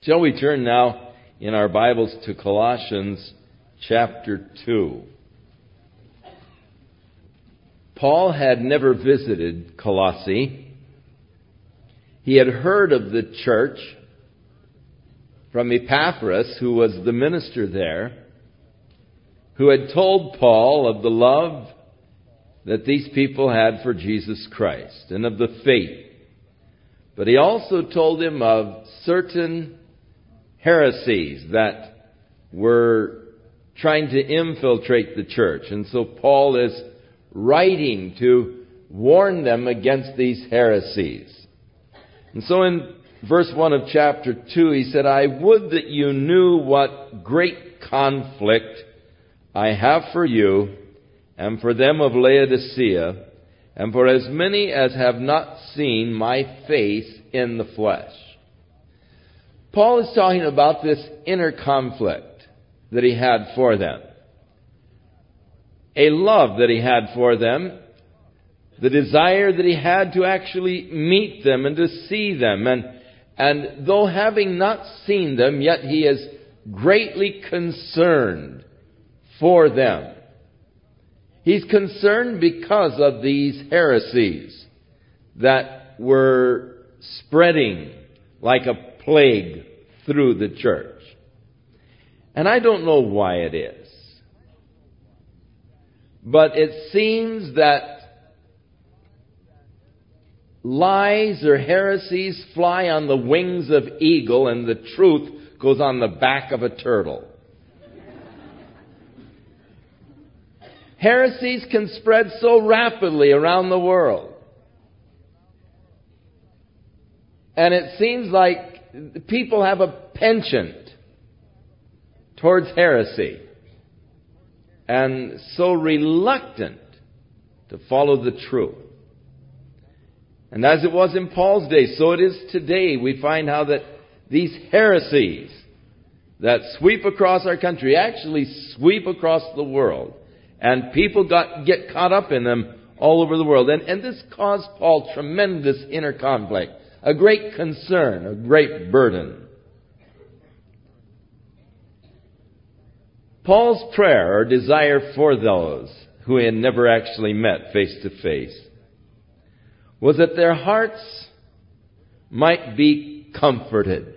Shall we turn now in our Bibles to Colossians chapter 2. Paul had never visited Colossae. He had heard of the church from Epaphras, who was the minister there, who had told Paul of the love that these people had for Jesus Christ and of the faith. But he also told him of certain heresies that were trying to infiltrate the church. And so Paul is writing to warn them against these heresies. And so in verse 1 of chapter 2, he said, "I would that you knew what great conflict I have for you and for them of Laodicea, and for as many as have not seen my face in the flesh." Paul is talking about this inner conflict that he had for them. A love that he had for them. The desire that he had to actually meet them and to see them. And though having not seen them, yet he is greatly concerned for them. He's concerned because of these heresies that were spreading like a plague through the church. And I don't know why it is, but it seems that lies or heresies fly on the wings of eagle and the truth goes on the back of a turtle. Heresies can spread so rapidly around the world. And it seems like people have a penchant towards heresy and so reluctant to follow the truth. And as it was in Paul's day, so it is today. We find how that these heresies that sweep across our country actually sweep across the world. And people get caught up in them all over the world. And this caused Paul tremendous inner conflict, a great concern, a great burden. Paul's prayer or desire for those who he had never actually met face to face was that their hearts might be comforted,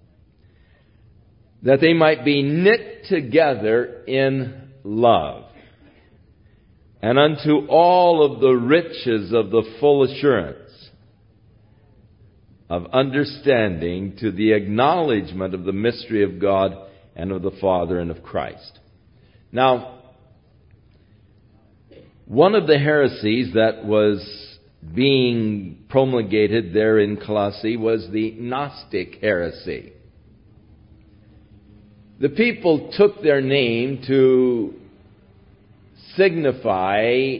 that they might be knit together in love, and unto all of the riches of the full assurance of understanding, to the acknowledgement of the mystery of God and of the Father and of Christ. Now, one of the heresies that was being promulgated there in Colossae was the Gnostic heresy. The people took their name to signify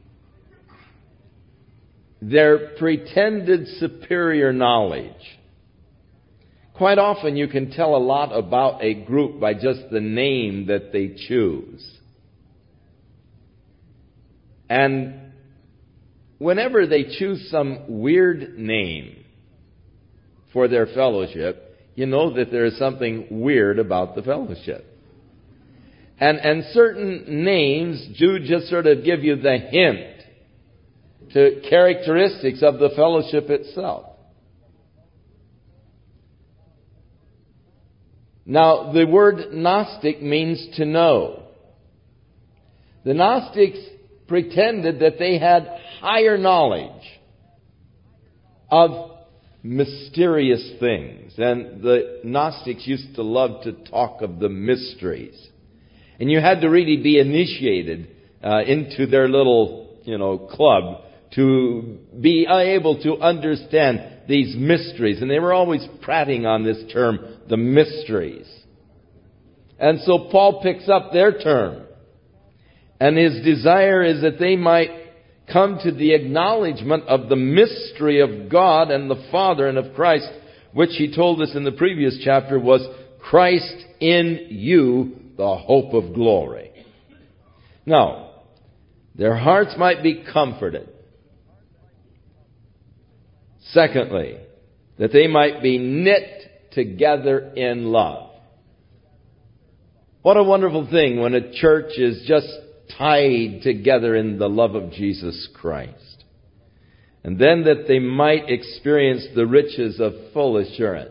their pretended superior knowledge. Quite often you can tell a lot about a group by just the name that they choose. And whenever they choose some weird name for their fellowship, you know that there is something weird about the fellowship. And certain names do just sort of give you the hint to characteristics of the fellowship itself. Now, the word Gnostic means to know. The Gnostics pretended that they had higher knowledge of mysterious things. And the Gnostics used to love to talk of the mysteries. And you had to really be initiated into their little, club to be able to understand these mysteries. And they were always prating on this term, the mysteries. And so Paul picks up their term. And his desire is that they might come to the acknowledgement of the mystery of God and the Father and of Christ, which he told us in the previous chapter was Christ in you, the hope of glory. Now, their hearts might be comforted. Secondly, that they might be knit together in love. What a wonderful thing when a church is just tied together in the love of Jesus Christ. And then that they might experience the riches of full assurance.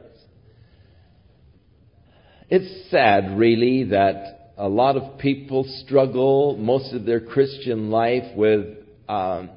It's sad, really, that a lot of people struggle most of their Christian life with a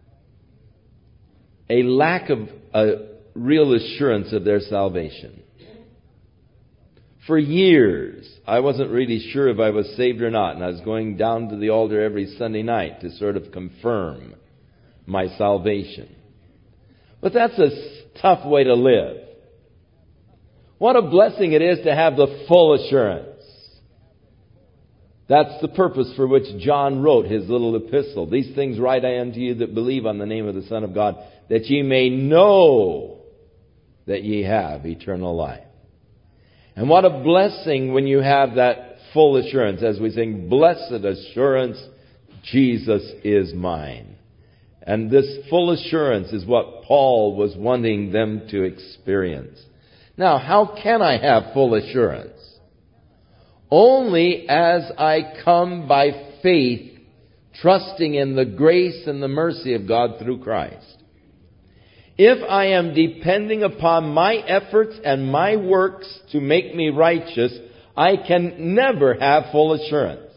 lack of a real assurance of their salvation. For years, I wasn't really sure if I was saved or not, and I was going down to the altar every Sunday night to sort of confirm my salvation. But that's a tough way to live. What a blessing it is to have the full assurance. That's the purpose for which John wrote his little epistle. These things write I unto you that believe on the name of the Son of God, that ye may know that ye have eternal life. And what a blessing when you have that full assurance, as we sing, blessed assurance, Jesus is mine. And this full assurance is what Paul was wanting them to experience. Now, how can I have full assurance? Only as I come by faith, trusting in the grace and the mercy of God through Christ. If I am depending upon my efforts and my works to make me righteous, I can never have full assurance.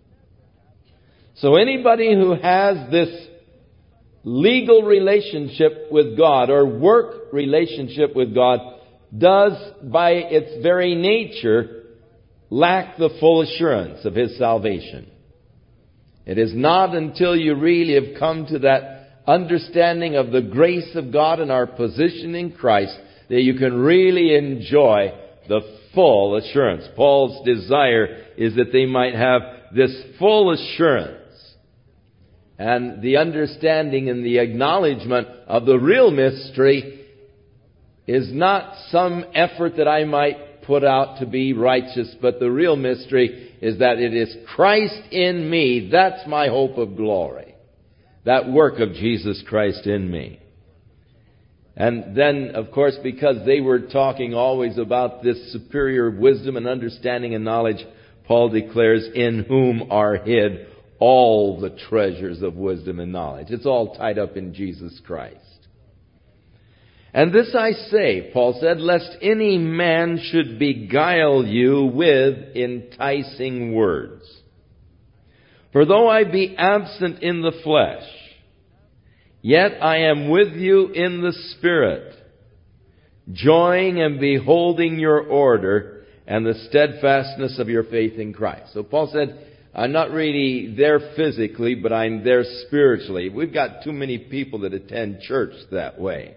So anybody who has this legal relationship with God or work relationship with God does, by its very nature, lack the full assurance of his salvation. It is not until you really have come to that understanding of the grace of God and our position in Christ that you can really enjoy the full assurance. Paul's desire is that they might have this full assurance and the understanding and the acknowledgement of the real mystery is not some effort that I might put out to be righteous, but the real mystery is that it is Christ in me. That's my hope of glory. That work of Jesus Christ in me. And then, of course, because they were talking always about this superior wisdom and understanding and knowledge, Paul declares, in whom are hid all the treasures of wisdom and knowledge. It's all tied up in Jesus Christ. And this I say, Paul said, lest any man should beguile you with enticing words. For though I be absent in the flesh, yet I am with you in the Spirit, joying and beholding your order and the steadfastness of your faith in Christ. So Paul said, I'm not really there physically, but I'm there spiritually. We've got too many people that attend church that way.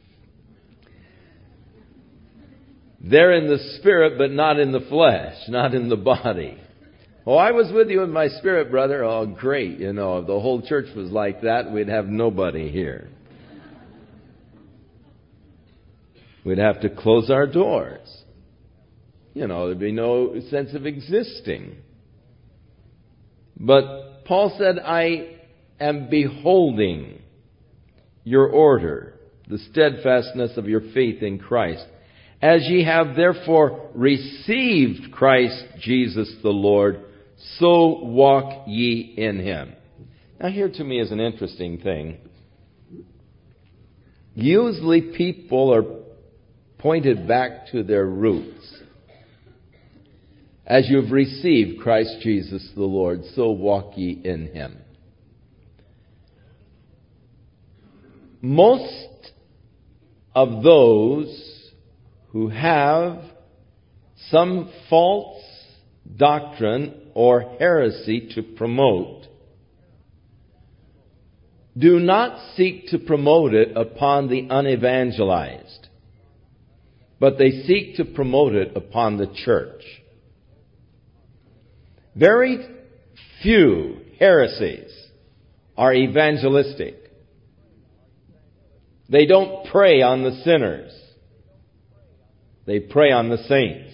They're in the spirit, but not in the flesh, not in the body. Oh, I was with you in my spirit, brother. Oh, great. You know, if the whole church was like that, we'd have nobody here. We'd have to close our doors. You know, there'd be no sense of existing. But Paul said, I am beholding your order, the steadfastness of your faith in Christ. As ye have therefore received Christ Jesus the Lord, so walk ye in him. Now here to me is an interesting thing. Usually people are pointed back to their roots. As you've received Christ Jesus the Lord, so walk ye in him. Most of those who have some false doctrine or heresy to promote do not seek to promote it upon the unevangelized, but they seek to promote it upon the church. Very few heresies are evangelistic. They don't prey on the sinners. They prey on the saints.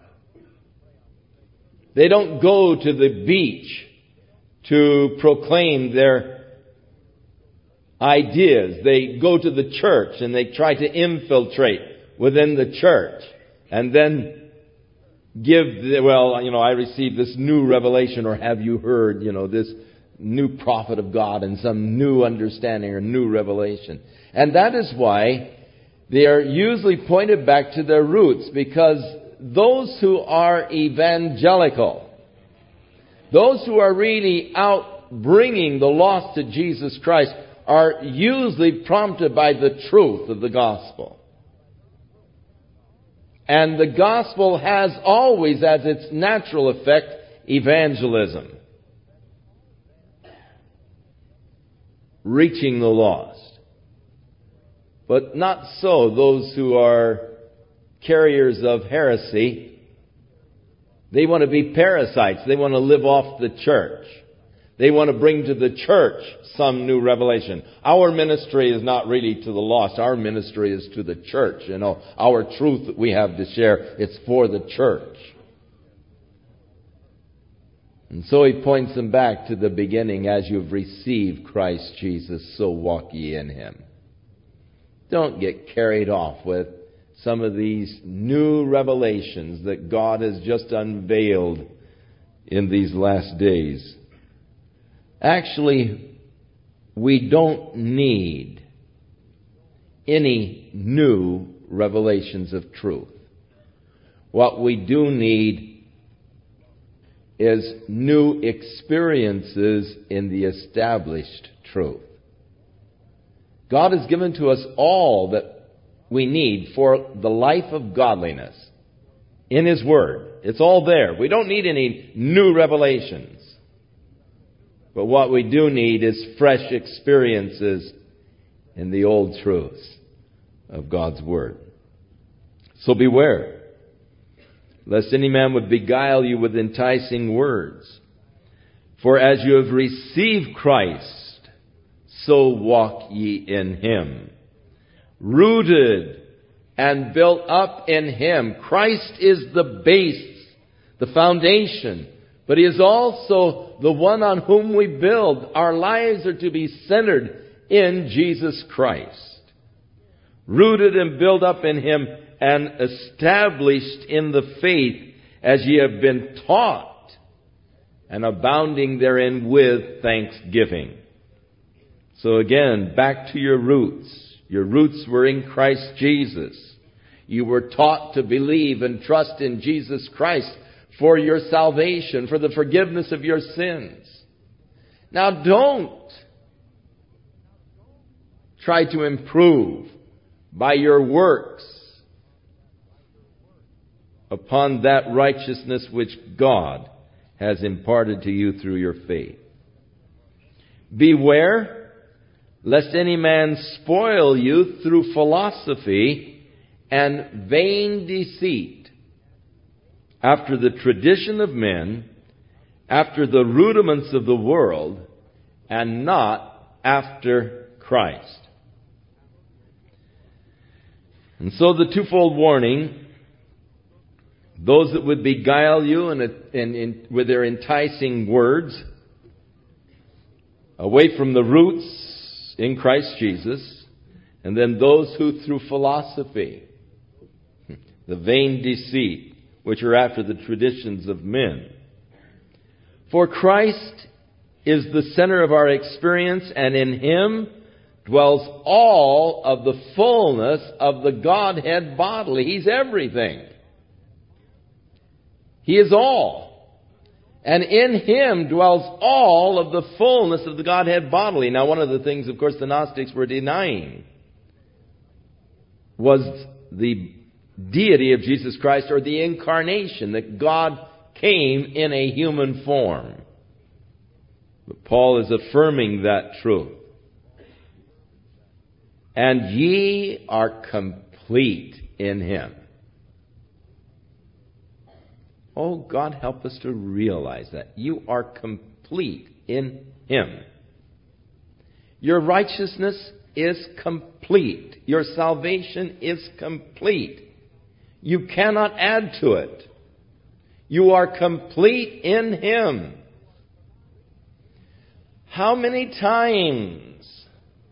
They don't go to the beach to proclaim their ideas. They go to the church and they try to infiltrate within the church and then give, I received this new revelation, or have you heard, this new prophet of God and some new understanding or new revelation. And that is why they are usually pointed back to their roots, because those who are evangelical, those who are really out bringing the lost to Jesus Christ, are usually prompted by the truth of the gospel. And the gospel has always as its natural effect evangelism. Reaching the lost. But not so those who are carriers of heresy. They want to be parasites. They want to live off the church. They want to bring to the church some new revelation. Our ministry is not really to the lost. Our ministry is to the church. Our truth that we have to share, it's for the church. And so he points them back to the beginning. As you have received Christ Jesus, so walk ye in Him. Don't get carried off with some of these new revelations that God has just unveiled in these last days. Actually, we don't need any new revelations of truth. What we do need is new experiences in the established truth. God has given to us all that we need for the life of godliness in His Word. It's all there. We don't need any new revelations. But what we do need is fresh experiences in the old truths of God's Word. So beware, lest any man would beguile you with enticing words. For as you have received Christ, so walk ye in Him, rooted and built up in Him. Christ is the base, the foundation, but He is also the one on whom we build. Our lives are to be centered in Jesus Christ, rooted and built up in Him, and established in the faith as ye have been taught, and abounding therein with thanksgiving. So again, back to your roots. Your roots were in Christ Jesus. You were taught to believe and trust in Jesus Christ for your salvation, for the forgiveness of your sins. Now don't try to improve by your works upon that righteousness which God has imparted to you through your faith. Beware lest any man spoil you through philosophy and vain deceit, after the tradition of men, after the rudiments of the world, and not after Christ. And so the twofold warning, those that would beguile you with their enticing words, away from the roots in Christ Jesus, and then those who through philosophy, the vain deceit, which are after the traditions of men. For Christ is the center of our experience, and in Him dwells all of the fullness of the Godhead bodily. He's everything. He is all. And in Him dwells all of the fullness of the Godhead bodily. Now, one of the things, of course, the Gnostics were denying was the deity of Jesus Christ, or the incarnation, that God came in a human form. But Paul is affirming that truth. And ye are complete in Him. Oh, God, help us to realize that. You are complete in Him. Your righteousness is complete. Your salvation is complete. You cannot add to it. You are complete in Him. How many times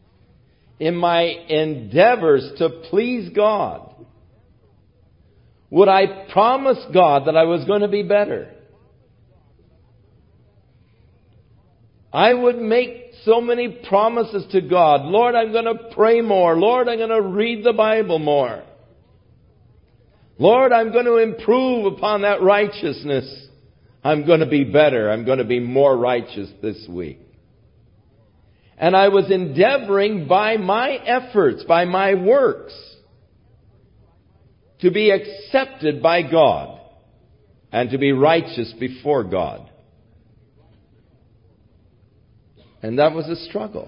in my endeavors to please God would I promise God that I was going to be better. I would make so many promises to God. Lord, I'm going to pray more. Lord, I'm going to read the Bible more. Lord, I'm going to improve upon that righteousness. I'm going to be better. I'm going to be more righteous this week. And I was endeavoring by my efforts, by my works, to be accepted by God and to be righteous before God. And that was a struggle.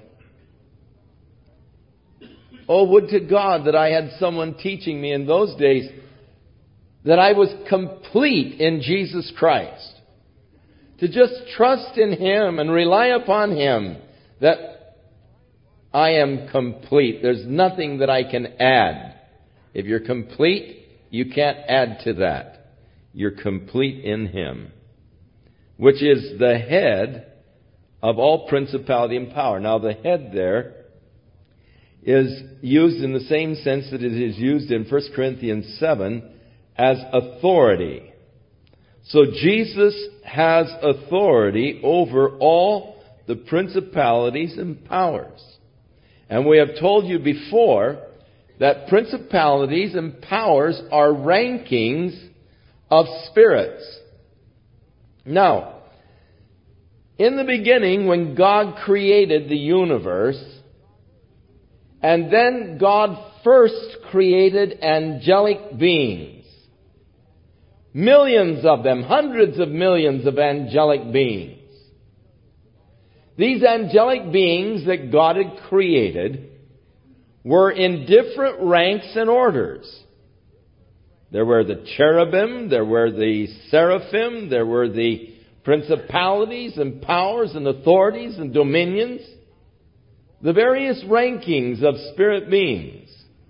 Oh, would to God that I had someone teaching me in those days that I was complete in Jesus Christ. To just trust in Him and rely upon Him, that I am complete. There's nothing that I can add. If you're complete, you can't add to that. You're complete in Him, which is the head of all principality and power. Now, the head there is used in the same sense that it is used in 1 Corinthians 7 as authority. So Jesus has authority over all the principalities and powers. And we have told you before that principalities and powers are rankings of spirits. Now, in the beginning, when God created the universe, and then God first created angelic beings, millions of them, hundreds of millions of angelic beings. These angelic beings that God had created were in different ranks and orders. There were the cherubim, there were the seraphim, there were the principalities and powers and authorities and dominions, the various rankings of spirit beings.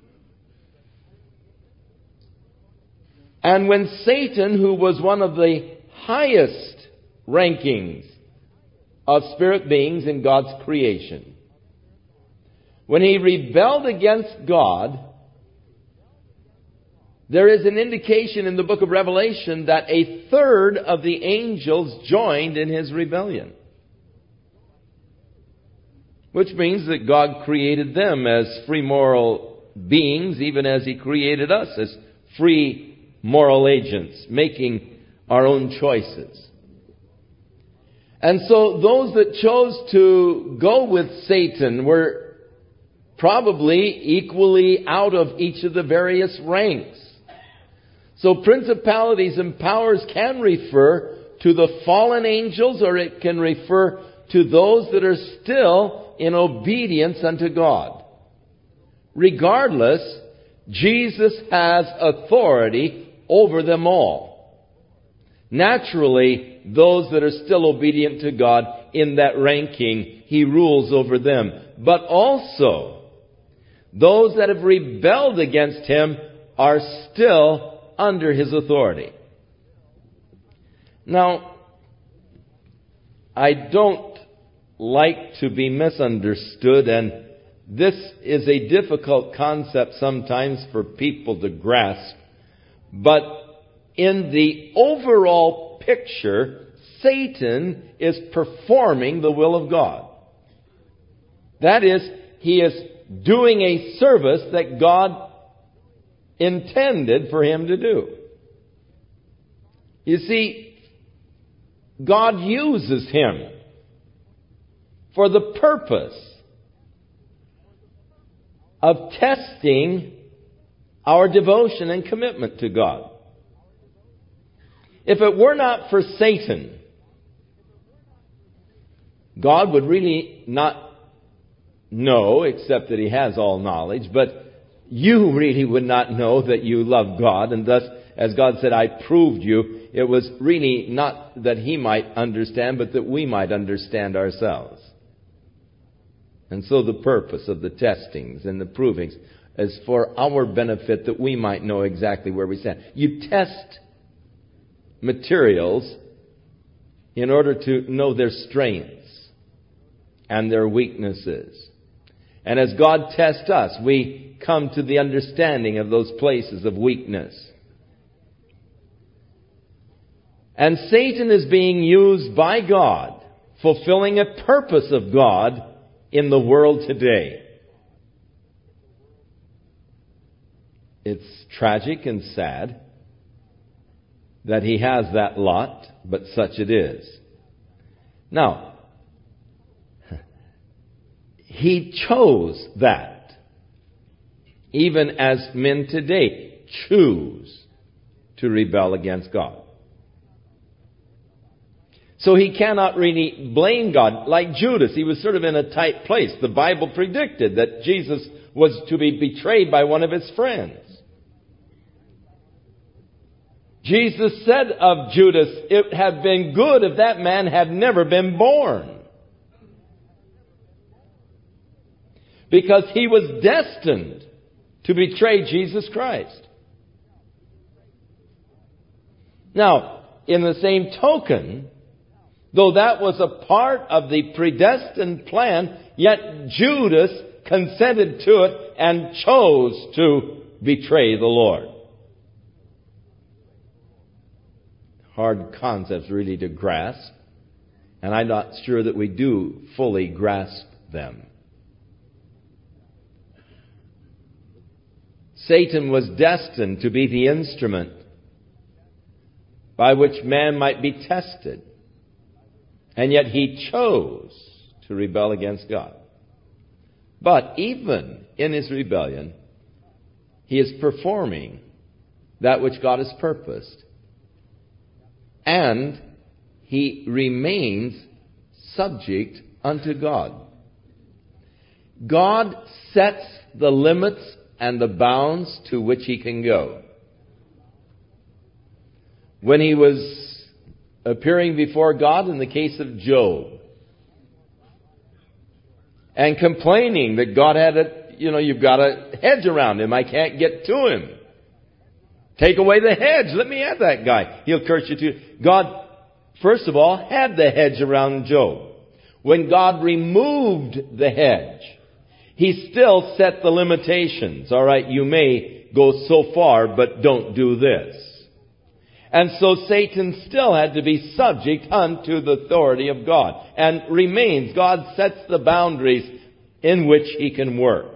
And when Satan, who was one of the highest rankings of spirit beings in God's creation, when he rebelled against God, there is an indication in the book of Revelation that a third of the angels joined in his rebellion. Which means that God created them as free moral beings, even as He created us as free moral agents, making our own choices. And so those that chose to go with Satan were probably equally out of each of the various ranks. So principalities and powers can refer to the fallen angels, or it can refer to those that are still in obedience unto God. Regardless, Jesus has authority over them all. Naturally, those that are still obedient to God in that ranking, He rules over them. But also, those that have rebelled against Him are still under His authority. Now, I don't like to be misunderstood, and this is a difficult concept sometimes for people to grasp. But in the overall picture, Satan is performing the will of God. That is, he is doing a service that God intended for him to do. You see, God uses him for the purpose of testing our devotion and commitment to God. If it were not for Satan, God would really not know, except that He has all knowledge, but you really would not know that you love God, and thus, as God said, I proved you, it was really not that He might understand, but that we might understand ourselves. And so the purpose of the testings and the provings is for our benefit, that we might know exactly where we stand. You test materials in order to know their strengths and their weaknesses. And as God tests us, we come to the understanding of those places of weakness. And Satan is being used by God, fulfilling a purpose of God in the world today. It's tragic and sad that he has that lot, but such it is. Now, he chose that, even as men today choose to rebel against God. So he cannot really blame God. Like Judas, he was sort of in a tight place. The Bible predicted that Jesus was to be betrayed by one of his friends. Jesus said of Judas, it had been good if that man had never been born. Because he was destined to betray Jesus Christ. Now, in the same token, though that was a part of the predestined plan, yet Judas consented to it and chose to betray the Lord. Hard concepts really to grasp, and I'm not sure that we do fully grasp them. Satan was destined to be the instrument by which man might be tested. And yet he chose to rebel against God. But even in his rebellion, he is performing that which God has purposed. And he remains subject unto God. God sets the limits and the bounds to which he can go. When he was appearing before God in the case of Job, and complaining that God had you've got a hedge around him. I can't get to him. Take away the hedge. Let me at that guy. He'll curse you too. God, first of all, had the hedge around Job. When God removed the hedge, he still set the limitations. All right, you may go so far, but don't do this. And so Satan still had to be subject unto the authority of God, and remains. God sets the boundaries in which he can work.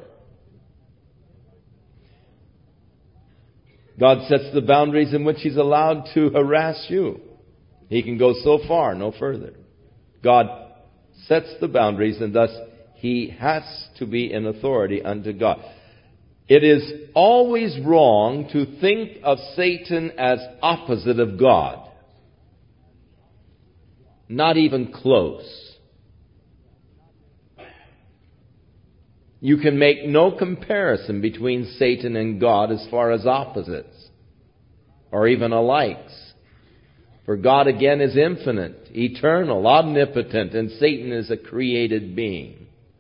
God sets the boundaries in which he's allowed to harass you. He can go so far, no further. God sets the boundaries, and thus he has to be in authority unto God. It is always wrong to think of Satan as opposite of God. Not even close. You can make no comparison between Satan and God as far as opposites, or even alikes. For God again is infinite, eternal, omnipotent, and Satan is a created being.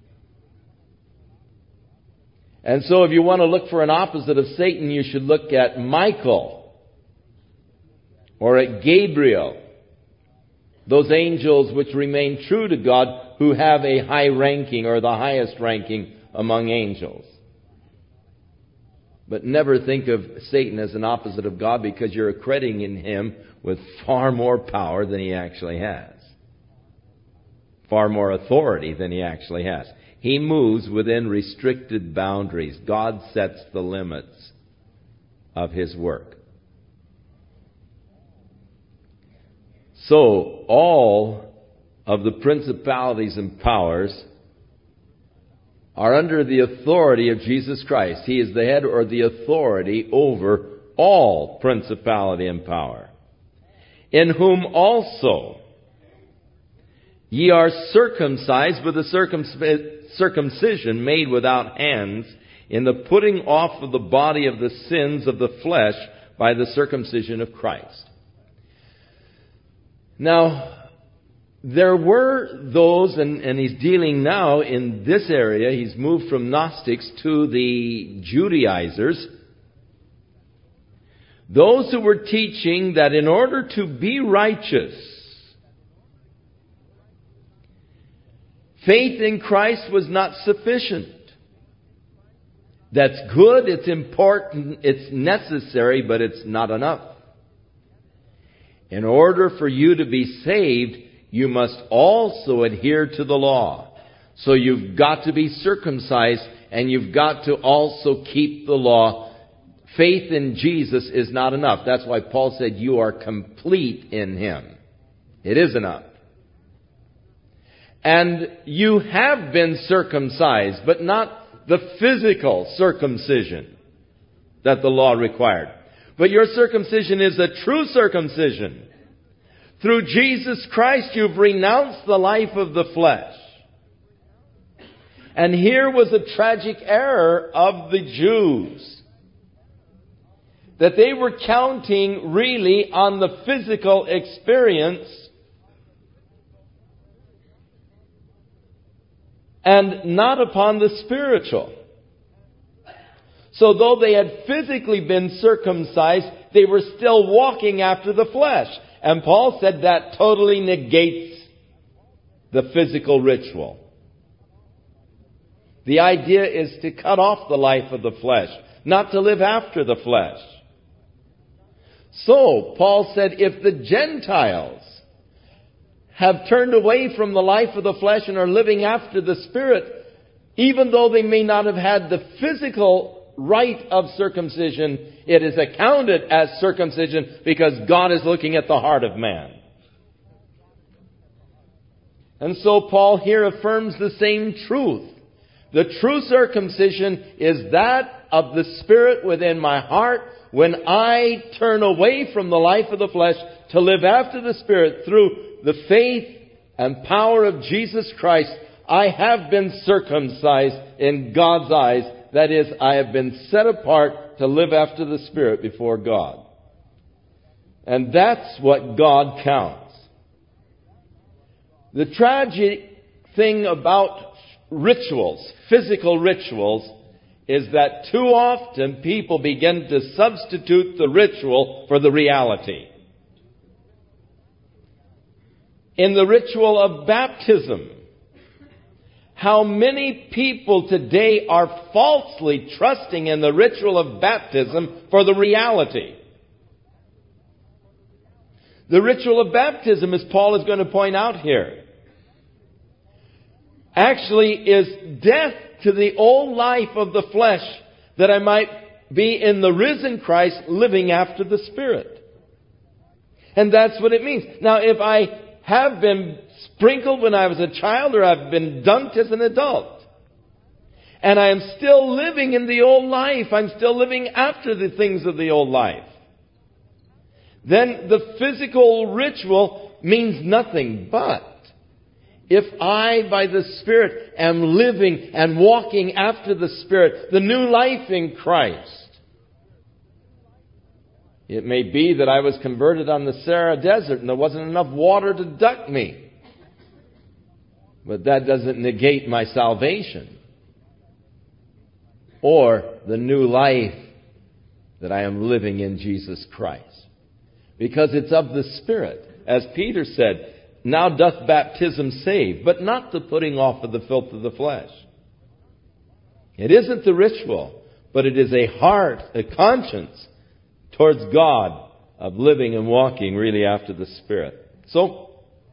And so if you want to look for an opposite of Satan, you should look at Michael or at Gabriel, those angels which remain true to God, who have a high ranking or the highest ranking among angels. But never think of Satan as an opposite of God, because you're accrediting him with far more power than he actually has. Far more authority than he actually has. He moves within restricted boundaries. God sets the limits of his work. So, all of the principalities and powers are under the authority of Jesus Christ. He is the head or the authority over all principality and power. In whom also ye are circumcised with a circumcision made without hands, in the putting off of the body of the sins of the flesh by the circumcision of Christ. Now, there were those, and he's dealing now in this area, he's moved from Gnostics to the Judaizers, those who were teaching that in order to be righteous, faith in Christ was not sufficient. That's good, it's important, it's necessary, but it's not enough. In order for you to be saved, you must also adhere to the law. So you've got to be circumcised, and you've got to also keep the law. Faith in Jesus is not enough. That's why Paul said you are complete in Him. It is enough. And you have been circumcised, but not the physical circumcision that the law required. But your circumcision is a true circumcision. Through Jesus Christ, you've renounced the life of the flesh. And here was a tragic error of the Jews, that they were counting really on the physical experience and not upon the spiritual. So though they had physically been circumcised, they were still walking after the flesh. And Paul said that totally negates the physical ritual. The idea is to cut off the life of the flesh, not to live after the flesh. So, Paul said, if the Gentiles have turned away from the life of the flesh and are living after the Spirit, even though they may not have had the physical rite of circumcision, it is accounted as circumcision because God is looking at the heart of man. And so Paul here affirms the same truth. The true circumcision is that of the Spirit within my heart when I turn away from the life of the flesh to live after the Spirit through the faith and power of Jesus Christ. I have been circumcised in God's eyes. That is, I have been set apart to live after the Spirit before God. And that's what God counts. The tragic thing about rituals, physical rituals, is that too often people begin to substitute the ritual for the reality. In the ritual of baptism, how many people today are falsely trusting in the ritual of baptism for the reality? The ritual of baptism, as Paul is going to point out here, actually is death to the old life of the flesh, that I might be in the risen Christ living after the Spirit. And that's what it means. Now, if I have been sprinkled when I was a child, or I've been dunked as an adult, and I am still living in the old life, I'm still living after the things of the old life, then the physical ritual means nothing. But if I, by the Spirit, am living and walking after the Spirit, the new life in Christ, it may be that I was converted on the Sahara Desert and there wasn't enough water to duck me. But that doesn't negate my salvation or the new life that I am living in Jesus Christ. Because it's of the Spirit. As Peter said, now doth baptism save, but not the putting off of the filth of the flesh. It isn't the ritual, but it is a heart, a conscience towards God of living and walking really after the Spirit. So,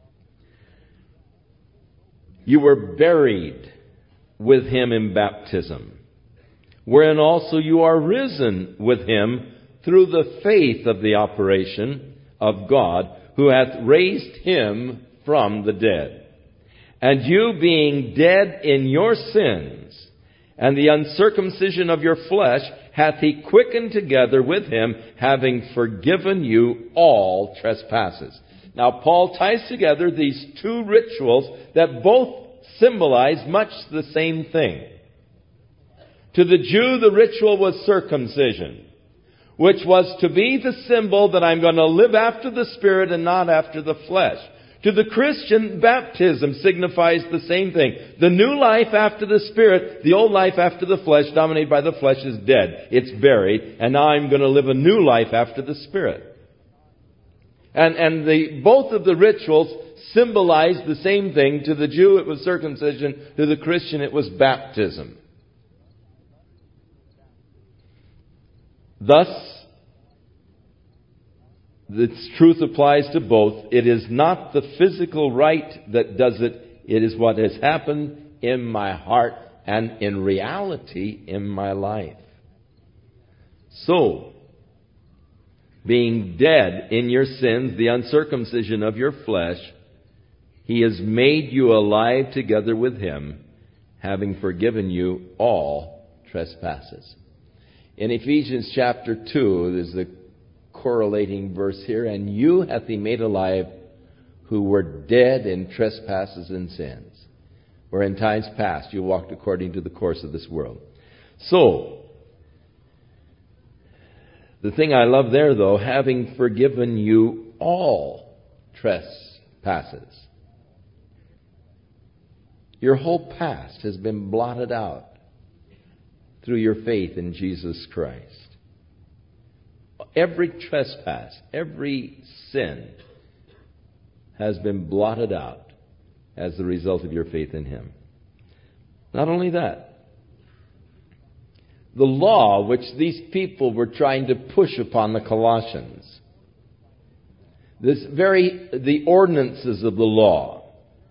you were buried with Him in baptism, wherein also you are risen with Him through the faith of the operation of God, who hath raised Him from the dead. And you being dead in your sins, and the uncircumcision of your flesh, hath He quickened together with Him, having forgiven you all trespasses. Now, Paul ties together these two rituals that both symbolize much the same thing. To the Jew, the ritual was circumcision, which was to be the symbol that I'm going to live after the Spirit and not after the flesh. To the Christian, baptism signifies the same thing. The new life after the Spirit, the old life after the flesh, dominated by the flesh, is dead. It's buried. And now I'm going to live a new life after the Spirit. And both of the rituals symbolize the same thing. To the Jew, it was circumcision. To the Christian, it was baptism. Thus, This truth applies to both. It is not the physical rite that does it. It is what has happened in my heart and in reality in my life. So, being dead in your sins, the uncircumcision of your flesh, He has made you alive together with Him, having forgiven you all trespasses. In Ephesians chapter 2, there's a correlating verse here, and you hath He made alive who were dead in trespasses and sins, where in times past you walked according to the course of this world. So, the thing I love there, though, having forgiven you all trespasses. Your whole past has been blotted out through your faith in Jesus Christ. Every trespass, every sin has been blotted out as the result of your faith in Him. Not only that, the law which these people were trying to push upon the Colossians, the ordinances of the law,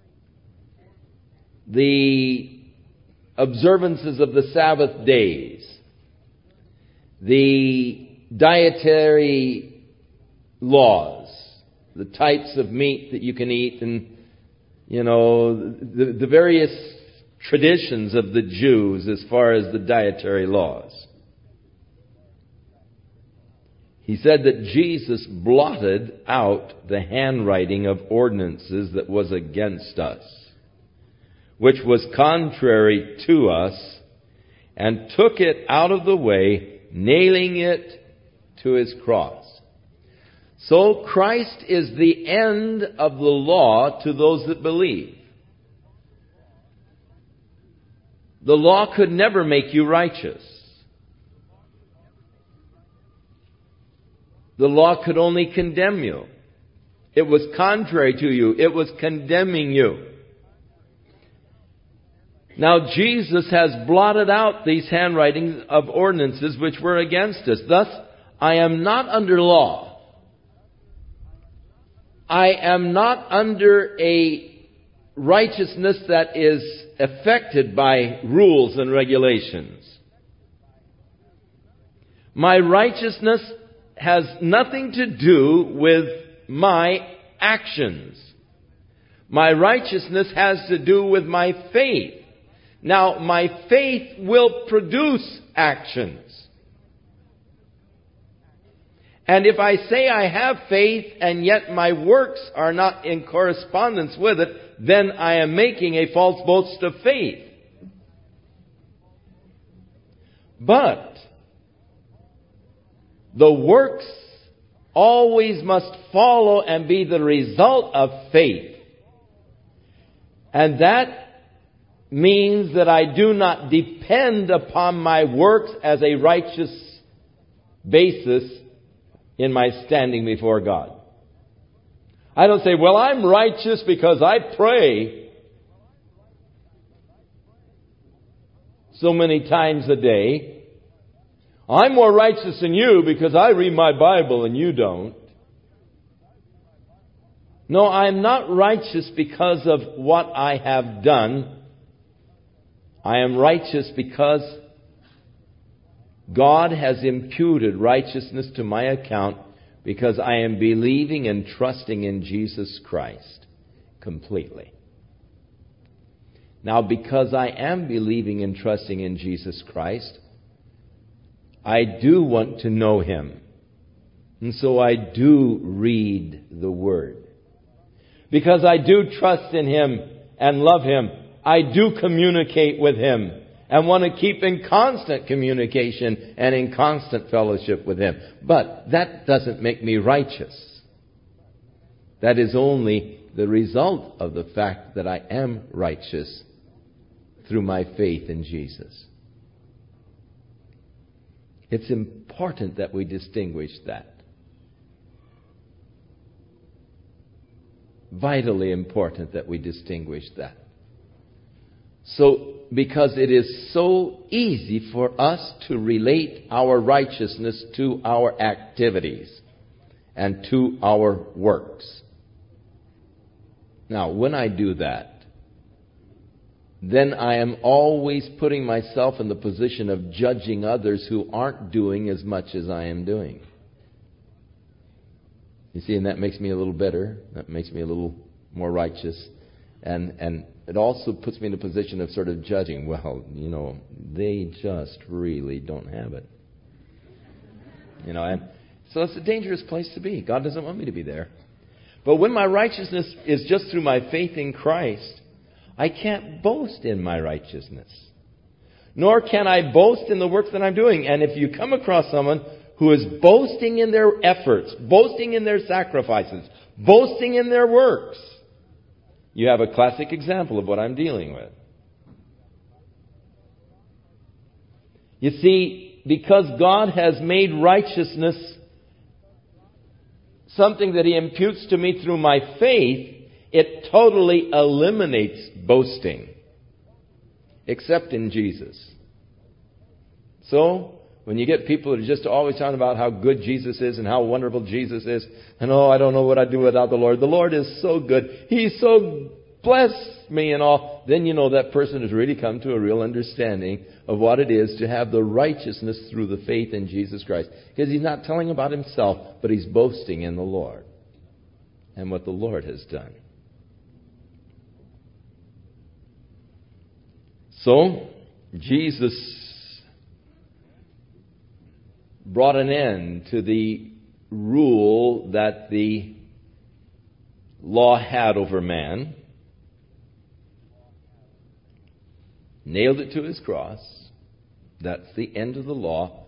the observances of the Sabbath days, the dietary laws, the types of meat that you can eat, and, the various traditions of the Jews as far as the dietary laws. He said that Jesus blotted out the handwriting of ordinances that was against us, which was contrary to us, and took it out of the way, nailing it to His cross. So Christ is the end of the law to those that believe. The law could never make you righteous. The law could only condemn you. It was contrary to you. It was condemning you. Now Jesus has blotted out these handwritings of ordinances which were against us. Thus, I am not under law. I am not under a righteousness that is affected by rules and regulations. My righteousness has nothing to do with my actions. My righteousness has to do with my faith. Now, my faith will produce actions. And if I say I have faith and yet my works are not in correspondence with it, then I am making a false boast of faith. But the works always must follow and be the result of faith. And that means that I do not depend upon my works as a righteous basis in my standing before God. I don't say, well, I'm righteous because I pray so many times a day. I'm more righteous than you because I read my Bible and you don't. No, I'm not righteous because of what I have done. I am righteous because God has imputed righteousness to my account because I am believing and trusting in Jesus Christ completely. Now, because I am believing and trusting in Jesus Christ, I do want to know Him. And so I do read the Word. Because I do trust in Him and love Him, I do communicate with Him and want to keep in constant communication and in constant fellowship with Him. But that doesn't make me righteous. That is only the result of the fact that I am righteous through my faith in Jesus. It's important that we distinguish that. Vitally important that we distinguish that. So, because it is so easy for us to relate our righteousness to our activities. and to our works. Now, when I do that, then I am always putting myself in the position of judging others who aren't doing as much as I am doing. You see, and that makes me a little better. That makes me a little more righteous. And it also puts me in a position of sort of judging. Well, they just really don't have it. And so it's a dangerous place to be. God doesn't want me to be there. But when my righteousness is just through my faith in Christ, I can't boast in my righteousness. Nor can I boast in the works that I'm doing. And if you come across someone who is boasting in their efforts, boasting in their sacrifices, boasting in their works, you have a classic example of what I'm dealing with. You see, because God has made righteousness something that He imputes to me through my faith, it totally eliminates boasting, except in Jesus. So, when you get people that are just always talking about how good Jesus is and how wonderful Jesus is, and I don't know what I'd do without the Lord. The Lord is so good. He's so blessed me and all. Then that person has really come to a real understanding of what it is to have the righteousness through the faith in Jesus Christ. Because he's not telling about himself, but he's boasting in the Lord and what the Lord has done. So, Jesus brought an end to the rule that the law had over man, nailed it to his cross. That's the end of the law.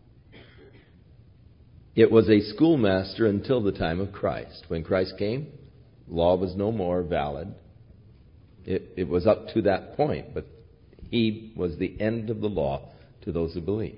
It was a schoolmaster until the time of Christ. When Christ came, law was no more valid. It was up to that point, but He was the end of the law to those who believe.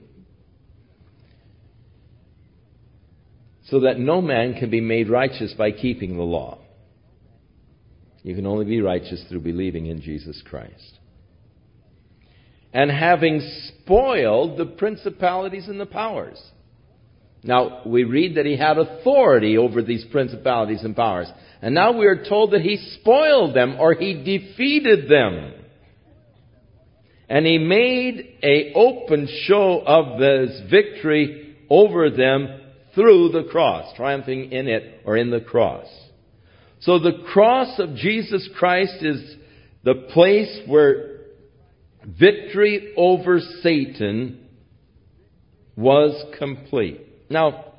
So that no man can be made righteous by keeping the law. You can only be righteous through believing in Jesus Christ. And having spoiled the principalities and the powers. Now, we read that He had authority over these principalities and powers. And now we are told that He spoiled them, or He defeated them. And He made an open show of His victory over them through the cross, triumphing in it or in the cross. So the cross of Jesus Christ is the place where victory over Satan was complete. Now,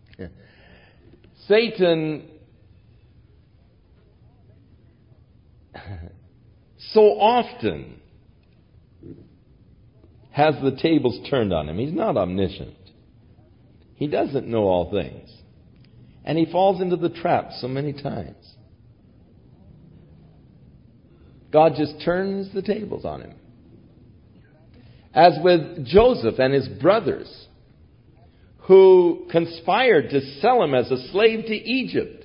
Satan so often has the tables turned on him. He's not omniscient. He doesn't know all things. And he falls into the trap so many times. God just turns the tables on him. As with Joseph and his brothers, who conspired to sell him as a slave to Egypt.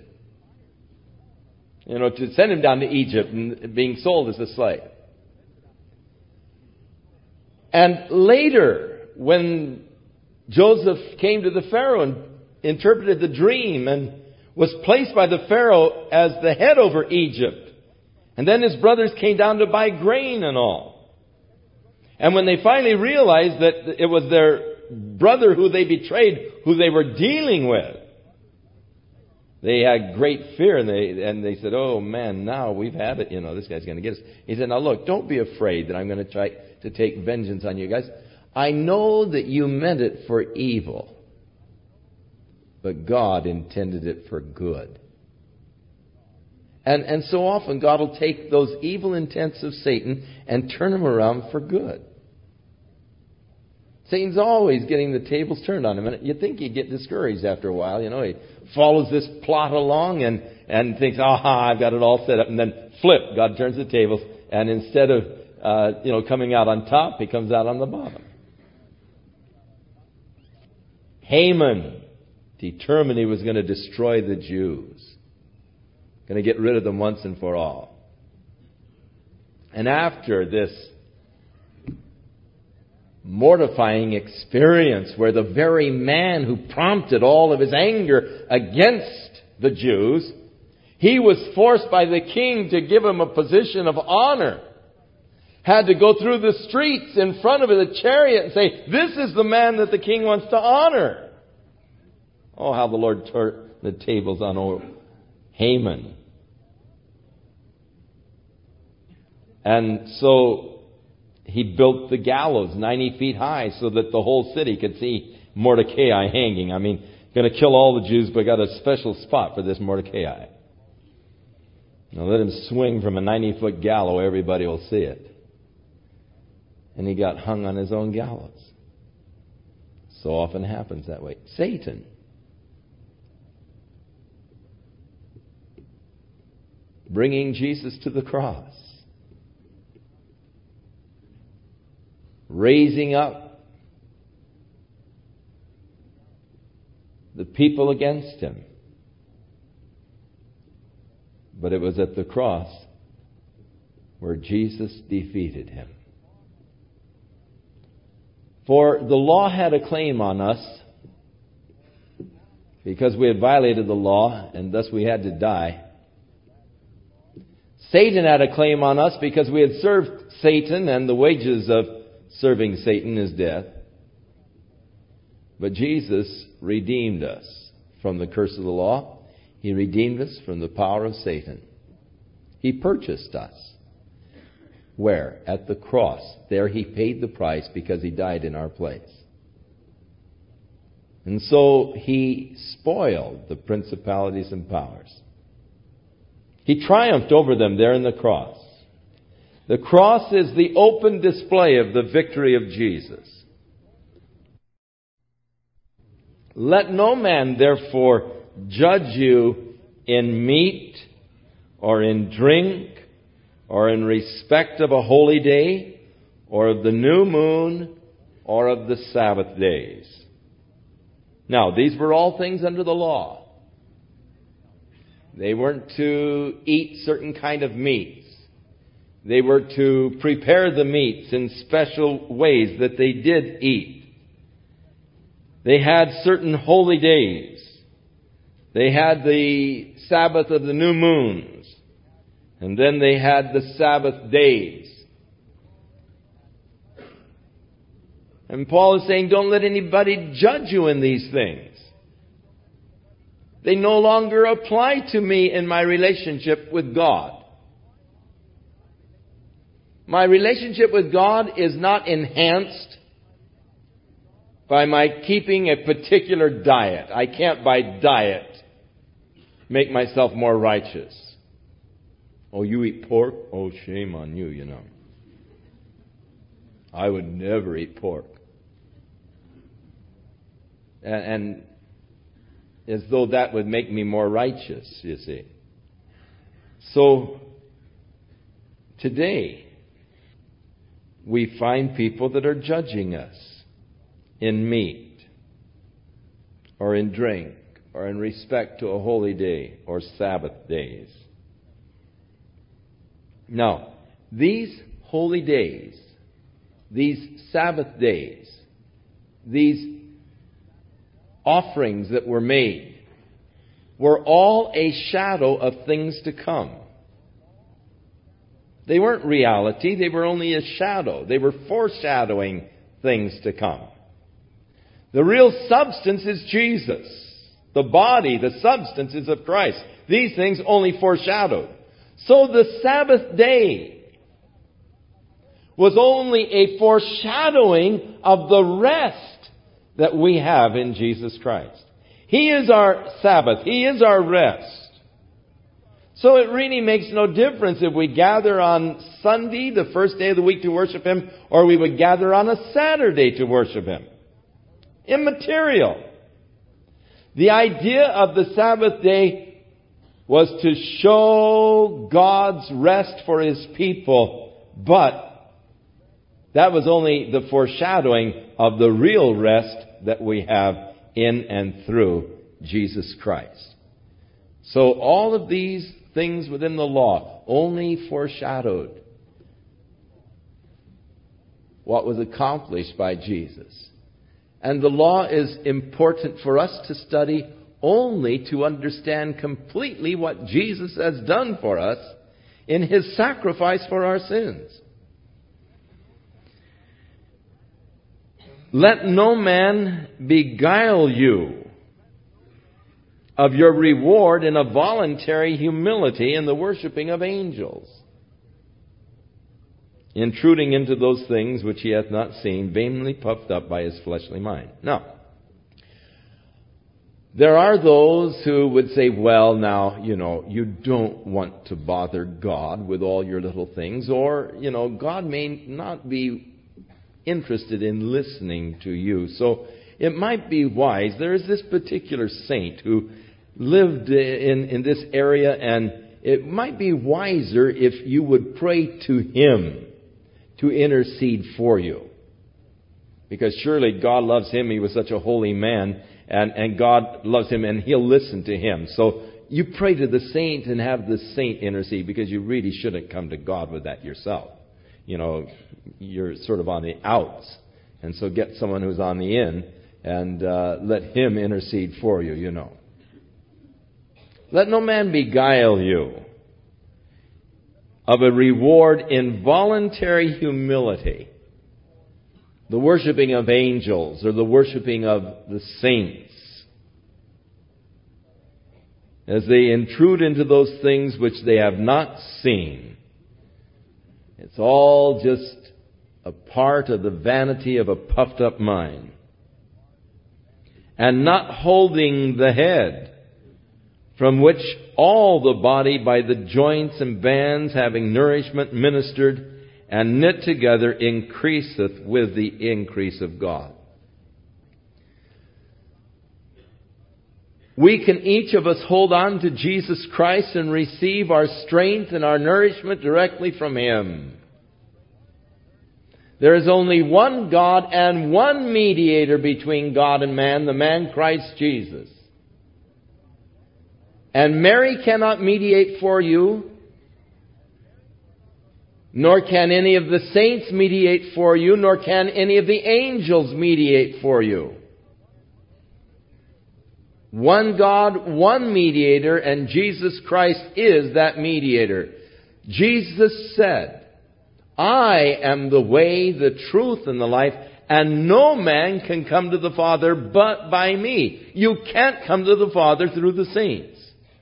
To send him down to Egypt and being sold as a slave. And later, when Joseph came to the Pharaoh and interpreted the dream and was placed by the Pharaoh as the head over Egypt. And then his brothers came down to buy grain and all. And when they finally realized that it was their brother who they betrayed, who they were dealing with, they had great fear, and they said, "Oh man, now we've had it. This guy's going to get us." He said, "Now look, don't be afraid that I'm going to try to take vengeance on you guys. I know that you meant it for evil, but God intended it for good." And so often God will take those evil intents of Satan and turn them around for good. Satan's always getting the tables turned on him. And you'd think he'd get discouraged after a while. He follows this plot along and thinks, I've got it all set up. And then flip, God turns the tables. And instead of, coming out on top, he comes out on the bottom. Haman determined he was going to destroy the Jews. Going to get rid of them once and for all. And after this mortifying experience where the very man who prompted all of his anger against the Jews, he was forced by the king to give him a position of honor. Had to go through the streets in front of the chariot and say, "This is the man that the king wants to honor." Oh, how the Lord turned the tables on old Haman. And so he built the gallows 90 feet high so that the whole city could see Mordecai hanging. I mean, going to kill all the Jews, but got a special spot for this Mordecai. Now let him swing from a 90-foot gallows, everybody will see it. And he got hung on his own gallows. So often happens that way. Satan. Bringing Jesus to the cross. Raising up the people against him. But it was at the cross where Jesus defeated him. For the law had a claim on us because we had violated the law and thus we had to die. Satan had a claim on us because we had served Satan, and the wages of serving Satan is death. But Jesus redeemed us from the curse of the law. He redeemed us from the power of Satan. He purchased us. Where? At the cross. There he paid the price because he died in our place. And so he spoiled the principalities and powers. He triumphed over them there in the cross. The cross is the open display of the victory of Jesus. Let no man therefore judge you in meat or in drink or in respect of a holy day or of the new moon or of the Sabbath days. Now, these were all things under the law. They weren't to eat certain kind of meats. They were to prepare the meats in special ways that they did eat. They had certain holy days. They had the Sabbath of the new moons. And then they had the Sabbath days. And Paul is saying, don't let anybody judge you in these things. They no longer apply to me in my relationship with God. My relationship with God is not enhanced by my keeping a particular diet. I can't by diet make myself more righteous. Oh, you eat pork? Oh, shame on you, you know. I would never eat pork. And as though that would make me more righteous, you see. So, today, we find people that are judging us in meat, or in drink, or in respect to a holy day, or Sabbath days. Now, these holy days, these Sabbath days, these offerings that were made, were all a shadow of things to come. They weren't reality, they were only a shadow. They were foreshadowing things to come. The real substance is Jesus. The body, the substance is of Christ. These things only foreshadowed. So the Sabbath day was only a foreshadowing of the rest that we have in Jesus Christ. He is our Sabbath. He is our rest. So it really makes no difference if we gather on Sunday, the first day of the week, to worship Him, or we would gather on a Saturday to worship Him. Immaterial. The idea of the Sabbath day was to show God's rest for His people, but that was only the foreshadowing of the real rest that we have in and through Jesus Christ. So all of these things within the law only foreshadowed what was accomplished by Jesus. And the law is important for us to study only to understand completely what Jesus has done for us in His sacrifice for our sins. Let no man beguile you of your reward in a voluntary humility in the worshiping of angels, intruding into those things which he hath not seen, vainly puffed up by his fleshly mind. Now, there are those who would say, well, now, you don't want to bother God with all your little things, or, God may not be interested in listening to you. So it might be wise. There is this particular saint who lived in this area, and it might be wiser if you would pray to him to intercede for you. Because surely God loves him. He was such a holy man, and God loves him, and He'll listen to him. So you pray to the saint and have the saint intercede, because you really shouldn't come to God with that yourself. You're sort of on the outs. And so get someone who's on the in and let him intercede for you, Let no man beguile you of a reward in voluntary humility, the worshiping of angels or the worshiping of the saints, as they intrude into those things which they have not seen. It's all just a part of the vanity of a puffed up mind. And not holding the head, from which all the body by the joints and bands, having nourishment ministered and knit together, increaseth with the increase of God. We can each of us hold on to Jesus Christ and receive our strength and our nourishment directly from Him. There is only one God and one mediator between God and man, the man Christ Jesus. And Mary cannot mediate for you, nor can any of the saints mediate for you, nor can any of the angels mediate for you. One God, one mediator, and Jesus Christ is that mediator. Jesus said, I am the way, the truth, and the life, and no man can come to the Father but by me. You can't come to the Father through the saints.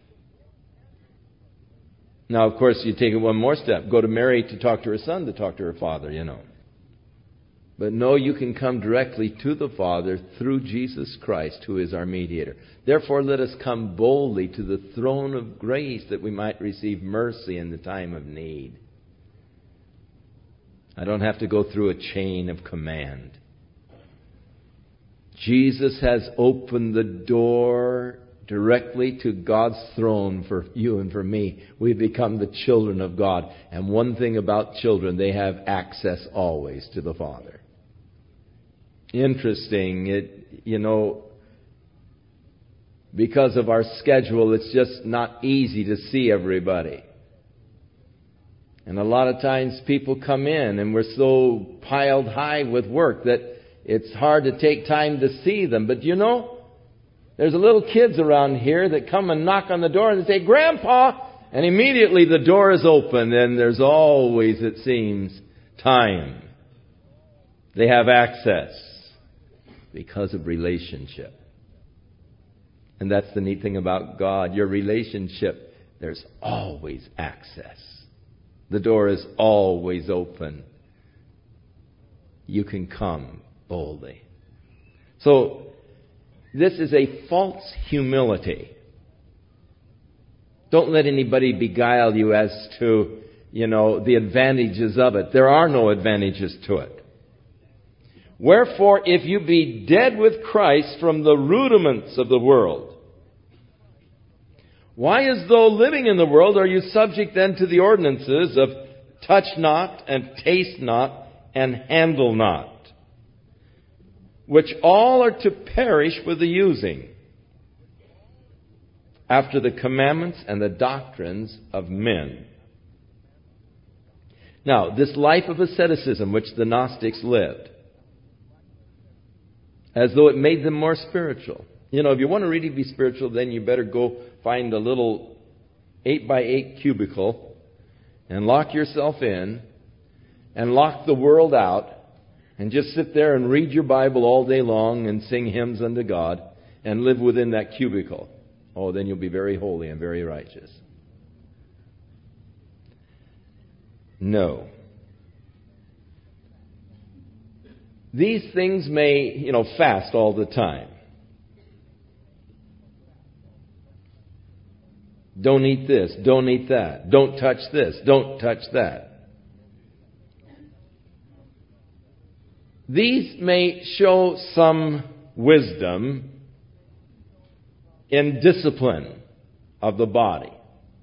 Now, of course, you take it one more step. Go to Mary to talk to her son, to talk to her father, But no, you can come directly to the Father through Jesus Christ, who is our mediator. Therefore, let us come boldly to the throne of grace, that we might receive mercy in the time of need. I don't have to go through a chain of command. Jesus has opened the door directly to God's throne for you and for me. We've become the children of God. And one thing about children, they have access always to the Father. Interesting, because of our schedule, it's just not easy to see everybody. And a lot of times people come in and we're so piled high with work that it's hard to take time to see them. But there's little kids around here that come and knock on the door and they say, Grandpa! And immediately the door is open, and there's always, it seems, time. They have access because of relationship. And that's the neat thing about God. Your relationship, there's always access. The door is always open. You can come boldly. So, this is a false humility. Don't let anybody beguile you as to, the advantages of it. There are no advantages to it. Wherefore, if you be dead with Christ from the rudiments of the world, why, as though living in the world, are you subject then to the ordinances of touch not, and taste not, and handle not, which all are to perish with the using, after the commandments and the doctrines of men? Now, this life of asceticism which the Gnostics lived, as though it made them more spiritual. You know, if you want to really be spiritual, then you better go find a little 8x8 cubicle and lock yourself in and lock the world out and just sit there and read your Bible all day long and sing hymns unto God and live within that cubicle. Oh, then you'll be very holy and very righteous. No. These things may, fast all the time. Don't eat this, don't eat that. Don't touch this, don't touch that. These may show some wisdom in discipline of the body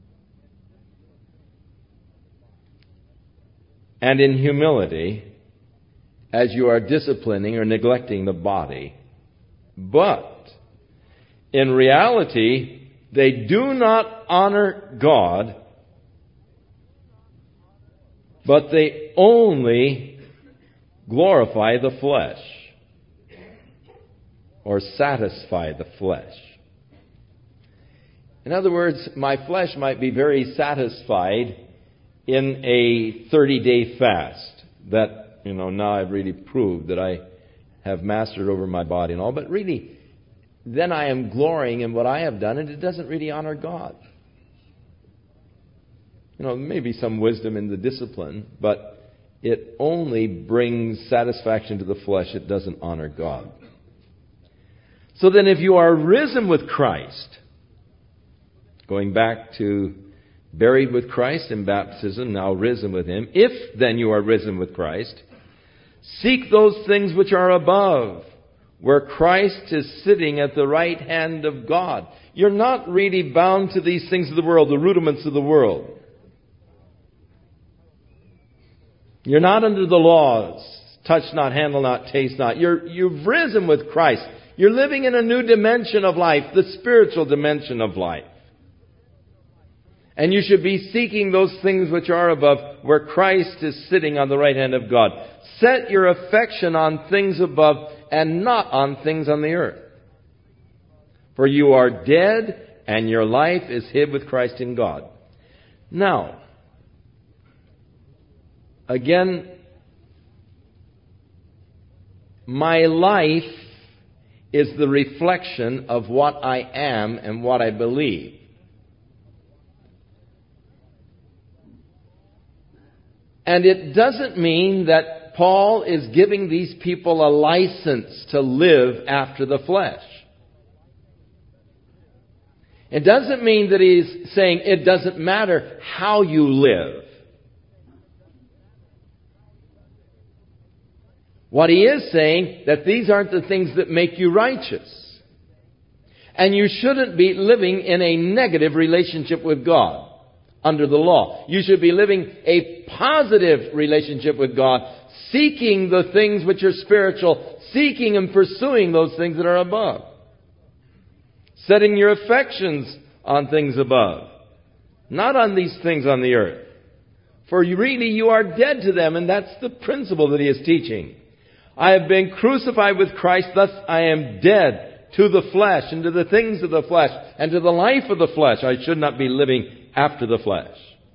and in humility as you are disciplining or neglecting the body. But in reality, they do not honor God, but they only glorify the flesh or satisfy the flesh. In other words, my flesh might be very satisfied in a 30-day fast that, now I've really proved that I have mastered over my body and all, but really, then I am glorying in what I have done, and it doesn't really honor God. Maybe some wisdom in the discipline, but it only brings satisfaction to the flesh. It doesn't honor God. So then if you are risen with Christ, going back to buried with Christ in baptism, now risen with Him, if then you are risen with Christ, seek those things which are above, where Christ is sitting at the right hand of God. You're not really bound to these things of the world, the rudiments of the world. You're not under the laws. Touch not, handle not, taste not. You've risen with Christ. You're living in a new dimension of life, the spiritual dimension of life. And you should be seeking those things which are above, where Christ is sitting on the right hand of God. Set your affection on things above and not on things on the earth. For you are dead, and your life is hid with Christ in God. Now, again, my life is the reflection of what I am and what I believe. And it doesn't mean that Paul is giving these people a license to live after the flesh. It doesn't mean that he's saying it doesn't matter how you live. What he is saying, that these aren't the things that make you righteous. And you shouldn't be living in a negative relationship with God under the law. You should be living a positive relationship with God, seeking the things which are spiritual, seeking and pursuing those things that are above. Setting your affections on things above, not on these things on the earth. For you are dead to them, and that's the principle that he is teaching. I have been crucified with Christ, thus I am dead to the flesh, and to the things of the flesh, and to the life of the flesh. I should not be living after the flesh.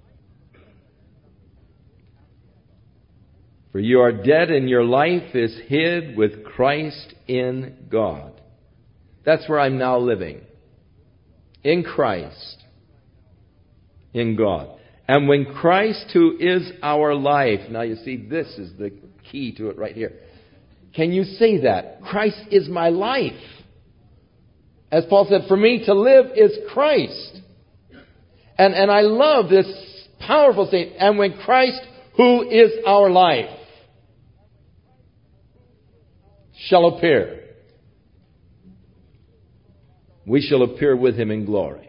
For you are dead, and your life is hid with Christ in God. That's where I'm now living. In Christ. In God. And when Christ, who is our life... Now you see, this is the key to it right here. Can you say that? Christ is my life. As Paul said, for me to live is Christ. And I love this powerful statement. And when Christ, who is our life, shall appear, we shall appear with Him in glory.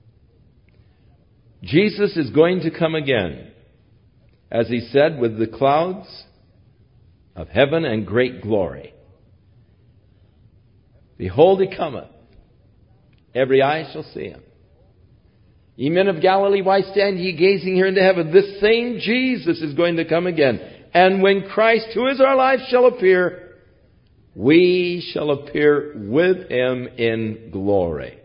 Jesus is going to come again, as He said, with the clouds of heaven and great glory. Behold, He cometh. Every eye shall see Him. Ye men of Galilee, why stand ye gazing here into heaven? This same Jesus is going to come again. And when Christ, who is our life, shall appear, we shall appear with him in glory.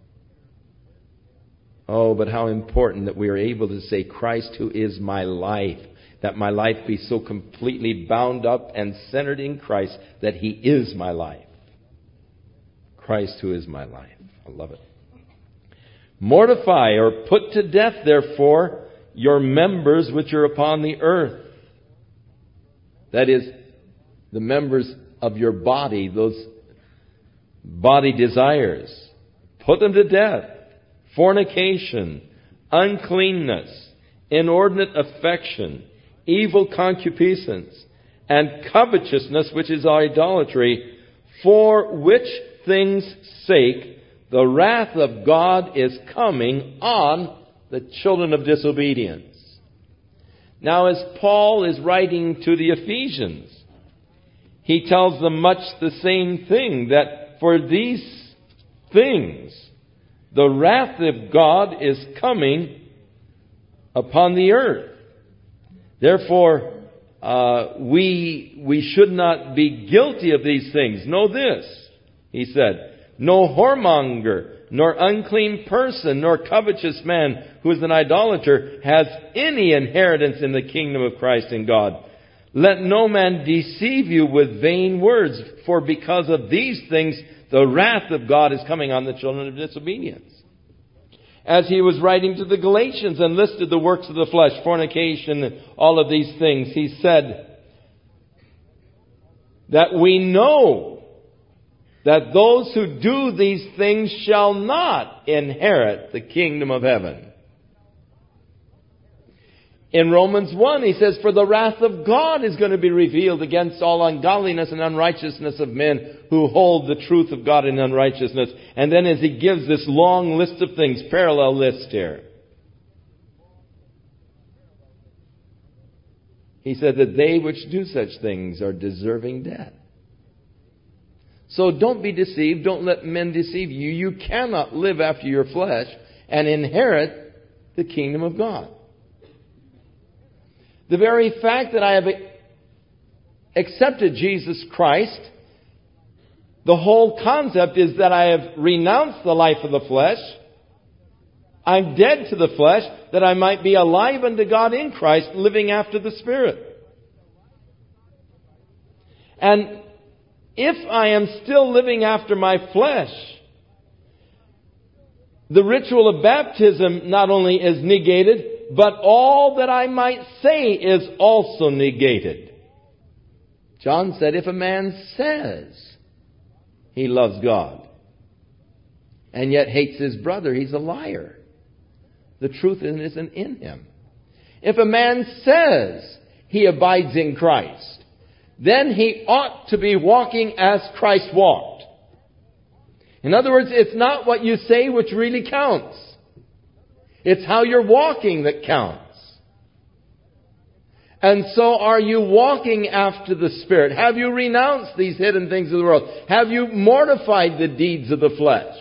Oh, but how important that we are able to say, Christ, who is my life. That my life be so completely bound up and centered in Christ that he is my life. Christ, who is my life. I love it. Mortify or put to death, therefore, your members which are upon the earth. That is, the members of your body, those body desires. Put them to death. Fornication, uncleanness, inordinate affection, evil concupiscence, and covetousness, which is idolatry, for which things' sake the wrath of God is coming on the children of disobedience. Now, as Paul is writing to the Ephesians, he tells them much the same thing, that for these things, the wrath of God is coming upon the earth. Therefore, we should not be guilty of these things. Know this, he said, no whoremonger, nor unclean person, nor covetous man who is an idolater has any inheritance in the kingdom of Christ and God. Let no man deceive you with vain words, for because of these things the wrath of God is coming on the children of disobedience. As he was writing to the Galatians and listed the works of the flesh, fornication, and all of these things, he said that we know that those who do these things shall not inherit the kingdom of heaven. In Romans 1, he says, for the wrath of God is going to be revealed against all ungodliness and unrighteousness of men who hold the truth of God in unrighteousness. And then as he gives this long list of things, parallel list here, he said that they which do such things are deserving death. So don't be deceived. Don't let men deceive you. You cannot live after your flesh and inherit the kingdom of God. The very fact that I have accepted Jesus Christ, the whole concept is that I have renounced the life of the flesh. I'm dead to the flesh, that I might be alive unto God in Christ, living after the Spirit. And if I am still living after my flesh, the ritual of baptism not only is negated, but all that I might say is also negated. John said, if a man says he loves God and yet hates his brother, he's a liar. The truth isn't in him. If a man says he abides in Christ, then he ought to be walking as Christ walked. In other words, it's not what you say which really counts. It's how you're walking that counts. And so are you walking after the Spirit? Have you renounced these hidden things of the world? Have you mortified the deeds of the flesh?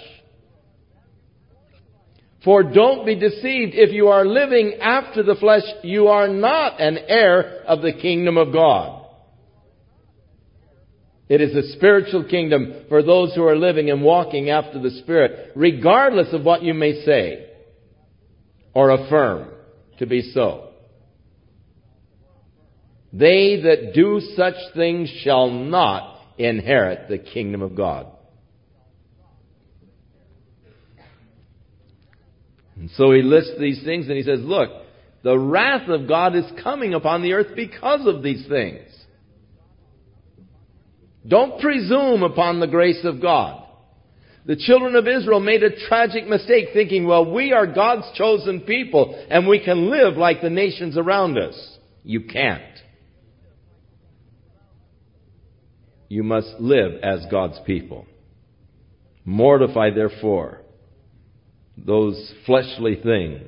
For don't be deceived. If you are living after the flesh, you are not an heir of the kingdom of God. It is a spiritual kingdom for those who are living and walking after the Spirit, regardless of what you may say or affirm to be so. They that do such things shall not inherit the kingdom of God. And so he lists these things and he says, look, the wrath of God is coming upon the earth because of these things. Don't presume upon the grace of God. The children of Israel made a tragic mistake thinking, well, we are God's chosen people and we can live like the nations around us. You can't. You must live as God's people. Mortify, therefore, those fleshly things,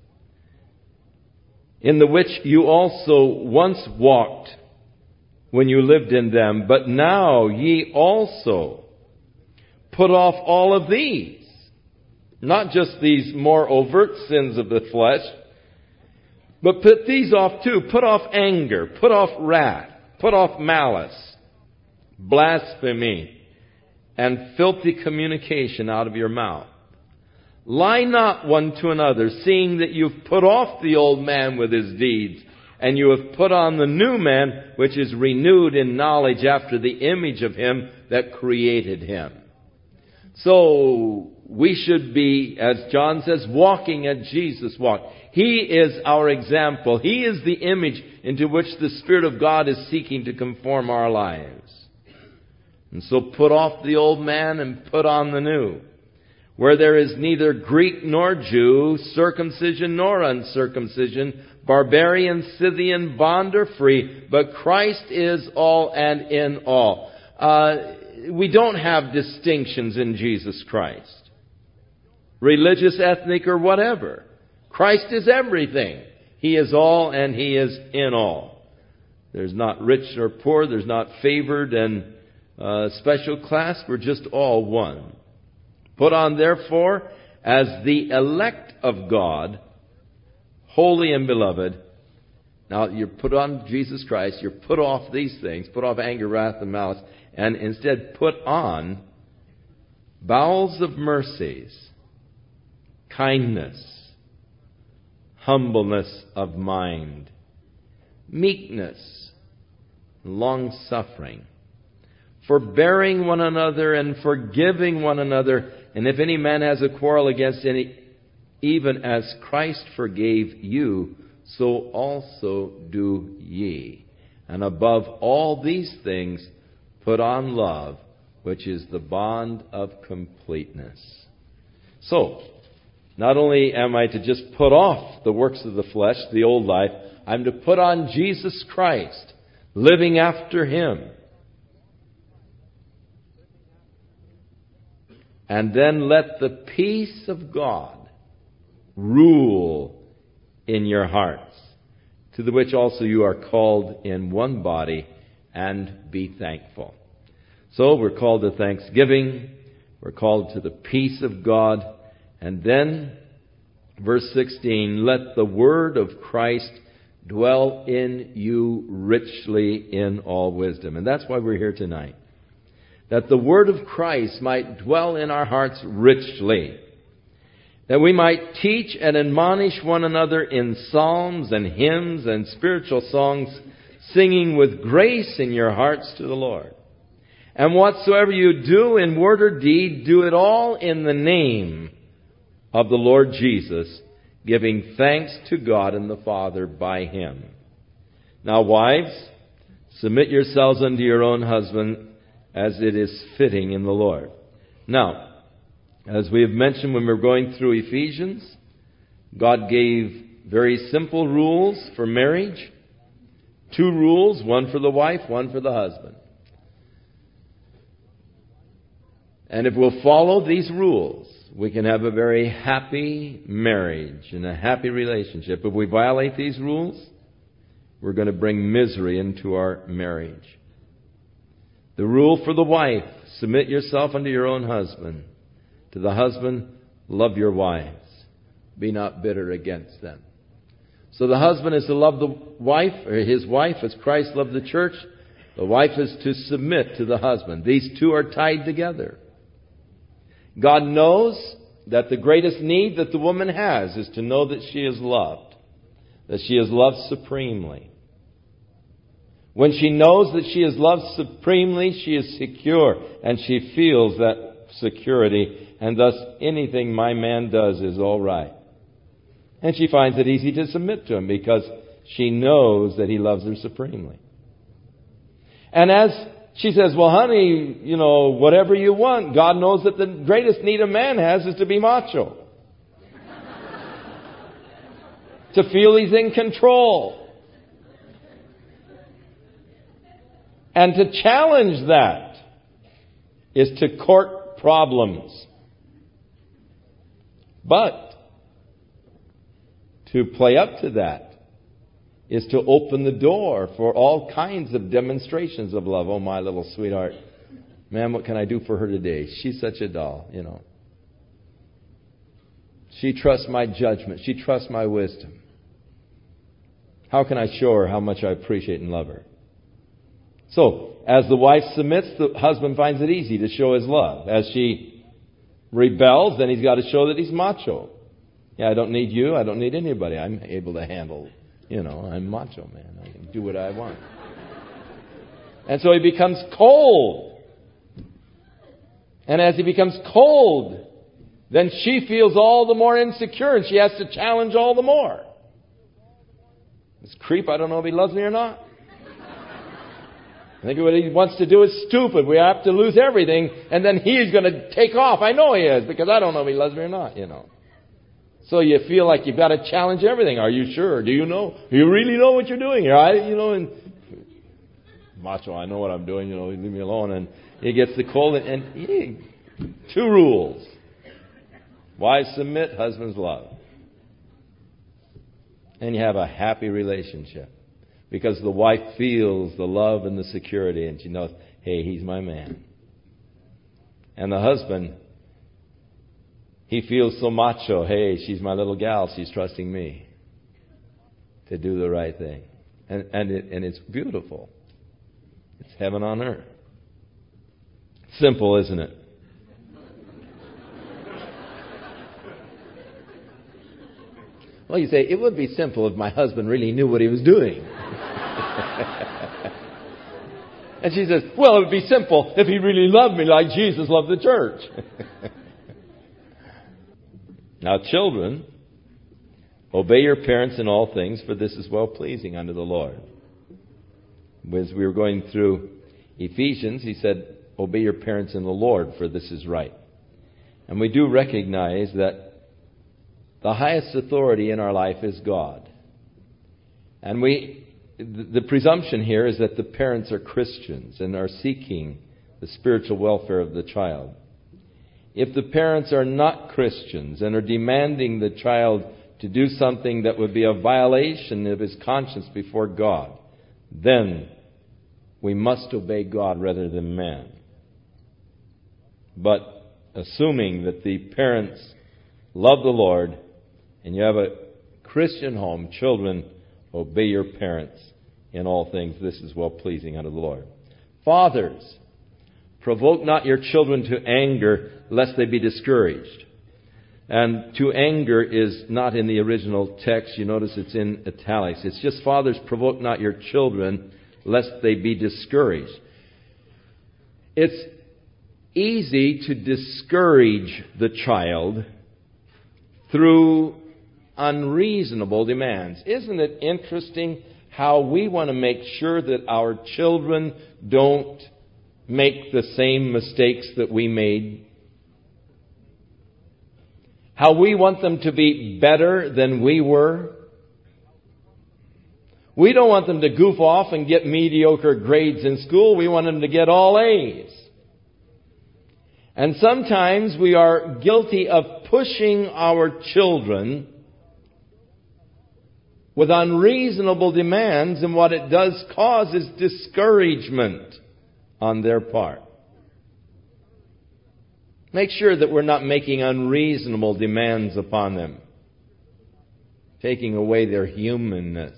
in the which you also once walked when you lived in them, but now ye also put off all of these. Not just these more overt sins of the flesh, but put these off too. Put off anger, put off wrath, put off malice, blasphemy, and filthy communication out of your mouth. Lie not one to another, seeing that you've put off the old man with his deeds, and you have put on the new man, which is renewed in knowledge after the image of him that created him. So we should be, as John says, walking as Jesus walked. He is our example. He is the image into which the Spirit of God is seeking to conform our lives. And so put off the old man and put on the new, where there is neither Greek nor Jew, circumcision nor uncircumcision, barbarian, Scythian, bond or free, but Christ is all and in all. We don't have distinctions in Jesus Christ. Religious, ethnic, or whatever. Christ is everything. He is all and He is in all. There's not rich or poor. There's not favored and special class. We're just all one. Put on, therefore, as the elect of God, holy and beloved. Now, you put on Jesus Christ. You put off these things. Put off anger, wrath, and malice. And instead put on bowels of mercies, kindness, humbleness of mind, meekness, long-suffering, forbearing one another and forgiving one another. And if any man has a quarrel against any, even as Christ forgave you, so also do ye. And above all these things, put on love, which is the bond of completeness. So, not only am I to just put off the works of the flesh, the old life, I'm to put on Jesus Christ, living after Him. And then let the peace of God rule in your hearts, to the which also you are called in one body, and be thankful. So we're called to thanksgiving. We're called to the peace of God. And then, verse 16, let the word of Christ dwell in you richly in all wisdom. And that's why we're here tonight. That the word of Christ might dwell in our hearts richly. That we might teach and admonish one another in psalms and hymns and spiritual songs, singing with grace in your hearts to the Lord. And whatsoever you do in word or deed, do it all in the name of the Lord Jesus, giving thanks to God and the Father by Him. Now, wives, submit yourselves unto your own husband as it is fitting in the Lord. Now, as we have mentioned when we were going through Ephesians, God gave very simple rules for marriage. 2 rules, one for the wife, one for the husband. And if we'll follow these rules, we can have a very happy marriage and a happy relationship. If we violate these rules, we're going to bring misery into our marriage. The rule for the wife, submit yourself unto your own husband. To the husband, love your wives. Be not bitter against them. So the husband is to love the wife, or his wife, as Christ loved the church. The wife is to submit to the husband. These two are tied together. God knows that the greatest need that the woman has is to know that she is loved. That she is loved supremely. When she knows that she is loved supremely, she is secure. And she feels that security. And thus anything my man does is all right. And she finds it easy to submit to him because she knows that he loves her supremely. And as she says, well, honey, whatever you want, God knows that the greatest need a man has is to be macho. To feel he's in control. And to challenge that is to court problems. But to play up to that is to open the door for all kinds of demonstrations of love. Oh, my little sweetheart. Man, what can I do for her today? She's such a doll, She trusts my judgment. She trusts my wisdom. How can I show her how much I appreciate and love her? So, as the wife submits, the husband finds it easy to show his love. As she rebels, then he's got to show that he's macho. Yeah, I don't need you. I don't need anybody. I'm able to handle, I'm macho, man. I can do what I want. And so he becomes cold. And as he becomes cold, then she feels all the more insecure and she has to challenge all the more. This creep, I don't know if he loves me or not. I think what he wants to do is stupid. We have to lose everything and then he's going to take off. I know he is because I don't know if he loves me or not, So you feel like you've got to challenge everything. Are you sure? Do you know? Do you really know what you're doing here? And macho, I know what I'm doing, leave me alone. And he gets the cold and 2 rules. Wives submit, husbands love. And you have a happy relationship. Because the wife feels the love and the security and she knows, hey, he's my man. And the husband, he feels so macho. Hey, she's my little gal. She's trusting me to do the right thing. And it's beautiful. It's heaven on earth. Simple, isn't it? Well, you say, it would be simple if my husband really knew what he was doing. And she says, well, it would be simple if he really loved me like Jesus loved the church. Now, children, obey your parents in all things, for this is well-pleasing unto the Lord. As we were going through Ephesians, he said, obey your parents in the Lord, for this is right. And we do recognize that the highest authority in our life is God. And the presumption here is that the parents are Christians and are seeking the spiritual welfare of the child. If the parents are not Christians and are demanding the child to do something that would be a violation of his conscience before God, then we must obey God rather than man. But assuming that the parents love the Lord and you have a Christian home, children, obey your parents in all things. This is well-pleasing unto the Lord. Fathers, provoke not your children to anger, lest they be discouraged. And to anger is not in the original text. You notice it's in italics. It's just, fathers, provoke not your children, lest they be discouraged. It's easy to discourage the child through unreasonable demands. Isn't it interesting how we want to make sure that our children don't make the same mistakes that we made? How we want them to be better than we were? We don't want them to goof off and get mediocre grades in school. We want them to get all A's. And sometimes we are guilty of pushing our children with unreasonable demands, and what it does cause is discouragement on their part. Make sure that we're not making unreasonable demands upon them, taking away their humanness,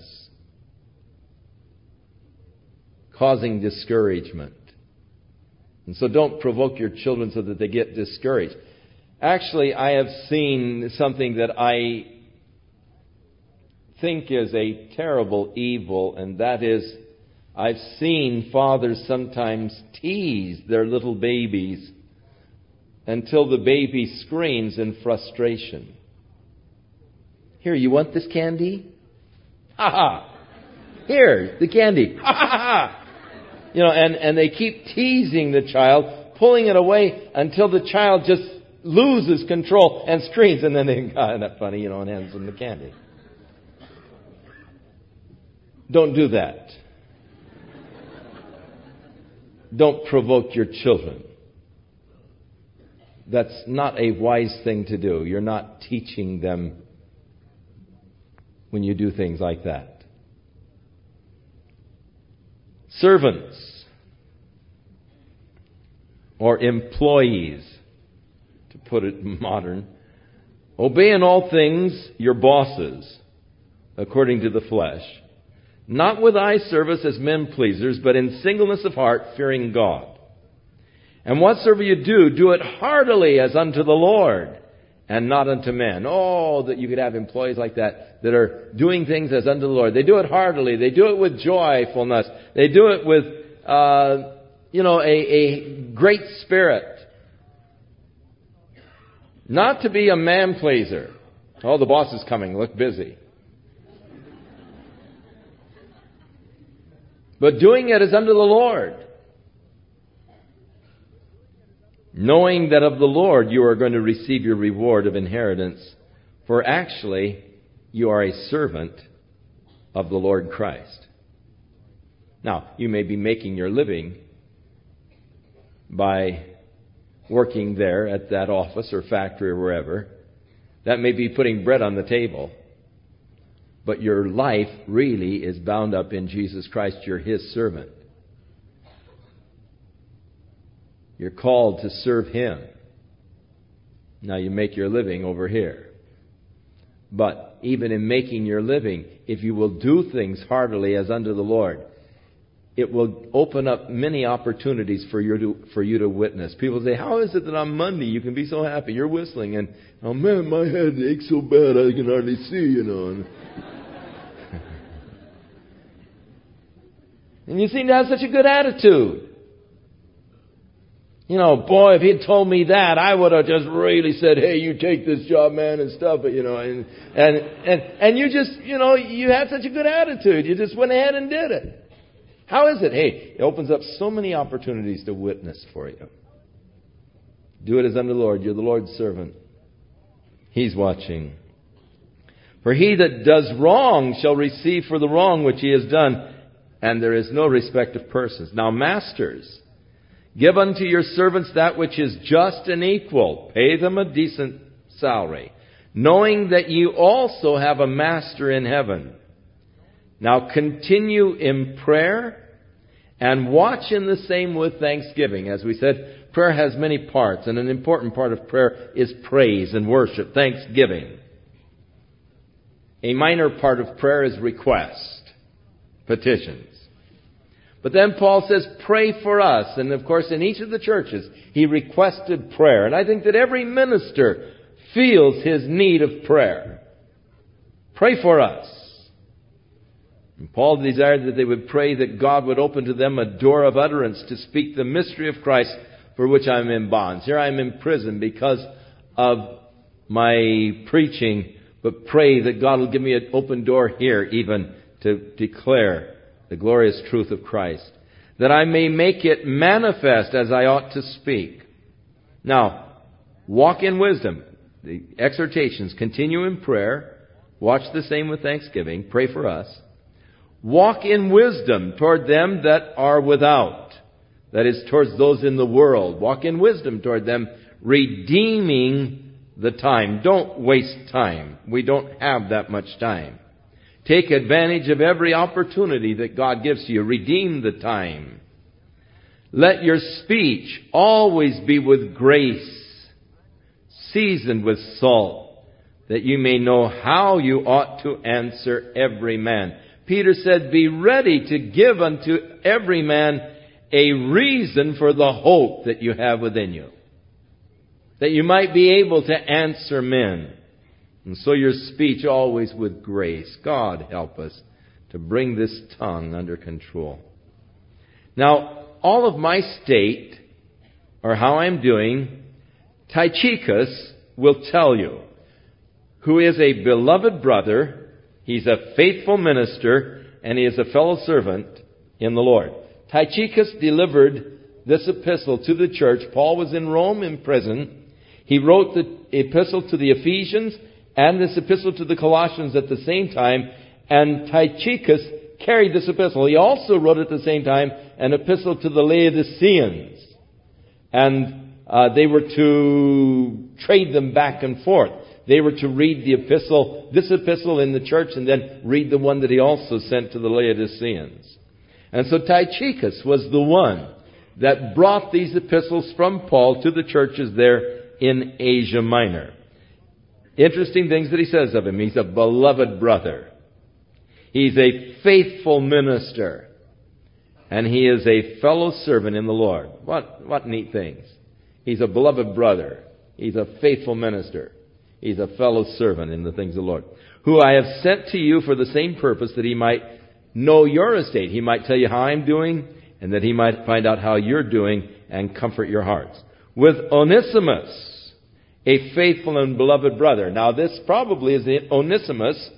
causing discouragement. And so don't provoke your children so that they get discouraged. Actually, I have seen something that I think is a terrible evil, and that is, I've seen fathers sometimes tease their little babies until the baby screams in frustration. Here, you want this candy? Ha ha! Here, the candy. Ha ha ha! And they keep teasing the child, pulling it away until the child just loses control and screams, and then they, isn't that funny, and hands them the candy. Don't do that. Don't provoke your children. That's not a wise thing to do. You're not teaching them when you do things like that. Servants or employees, to put it modern, Obey in all things your bosses, according to the flesh, not with eye service as men pleasers, but in singleness of heart, fearing God. And whatsoever you do, do it heartily as unto the Lord, and not unto men. Oh, that you could have employees like that are doing things as unto the Lord. They do it heartily. They do it with joyfulness. They do it with, a great spirit. Not to be a man pleaser. Oh, the boss is coming. Look busy. But doing it as unto the Lord. Knowing that of the Lord you are going to receive your reward of inheritance, for actually you are a servant of the Lord Christ. Now, you may be making your living by working there at that office or factory or wherever. That may be putting bread on the table. But your life really is bound up in Jesus Christ. You're His servant. You're called to serve Him. Now you make your living over here. But even in making your living, if you will do things heartily as unto the Lord, it will open up many opportunities for you to witness. People say, how is it that on Monday you can be so happy? You're whistling and, oh man, my head aches so bad I can hardly see, And you seem to have such a good attitude. Boy, if he'd told me that, I would have just really said, hey, you take this job, man, and stuff, and you just, you had such a good attitude. You just went ahead and did it. How is it? Hey, it opens up so many opportunities to witness for you. Do it as unto the Lord. You're the Lord's servant. He's watching. For he that does wrong shall receive for the wrong which he has done, and there is no respect of persons. Now, masters, give unto your servants that which is just and equal. Pay them a decent salary, knowing that you also have a master in heaven. Now continue in prayer and watch in the same with thanksgiving. As we said, prayer has many parts, and an important part of prayer is praise and worship, thanksgiving. A minor part of prayer is request, petitions. But then Paul says, pray for us. And of course, in each of the churches, he requested prayer. And I think that every minister feels his need of prayer. Pray for us. And Paul desired that they would pray that God would open to them a door of utterance to speak the mystery of Christ, for which I am in bonds. Here I am in prison because of my preaching, but pray that God will give me an open door here even to declare the glorious truth of Christ, that I may make it manifest as I ought to speak. Now, walk in wisdom. The exhortations, continue in prayer, watch the same with thanksgiving, pray for us. Walk in wisdom toward them that are without, that is, towards those in the world. Walk in wisdom toward them, redeeming the time. Don't waste time. We don't have that much time. Take advantage of every opportunity that God gives you. Redeem the time. Let your speech always be with grace, seasoned with salt, that you may know how you ought to answer every man. Peter said, be ready to give unto every man a reason for the hope that you have within you, that you might be able to answer men. And so your speech always with grace. God help us to bring this tongue under control. Now, all of my state, or how I'm doing, Tychicus will tell you, who is a beloved brother. He's a faithful minister, and he is a fellow servant in the Lord. Tychicus delivered this epistle to the church. Paul was in Rome in prison. He wrote the epistle to the Ephesians and this epistle to the Colossians at the same time, and Tychicus carried this epistle. He also wrote at the same time an epistle to the Laodiceans, and they were to trade them back and forth. They were to read this epistle in the church, and then read the one that he also sent to the Laodiceans. And so Tychicus was the one that brought these epistles from Paul to the churches there in Asia Minor. Interesting things that he says of him. He's a beloved brother. He's a faithful minister. And he is a fellow servant in the Lord. What neat things. He's a beloved brother. He's a faithful minister. He's a fellow servant in the things of the Lord. Who I have sent to you for the same purpose, that he might know your estate. He might tell you how I'm doing, and that he might find out how you're doing and comfort your hearts. With Onesimus, a faithful and beloved brother. Now this probably is the Onesimus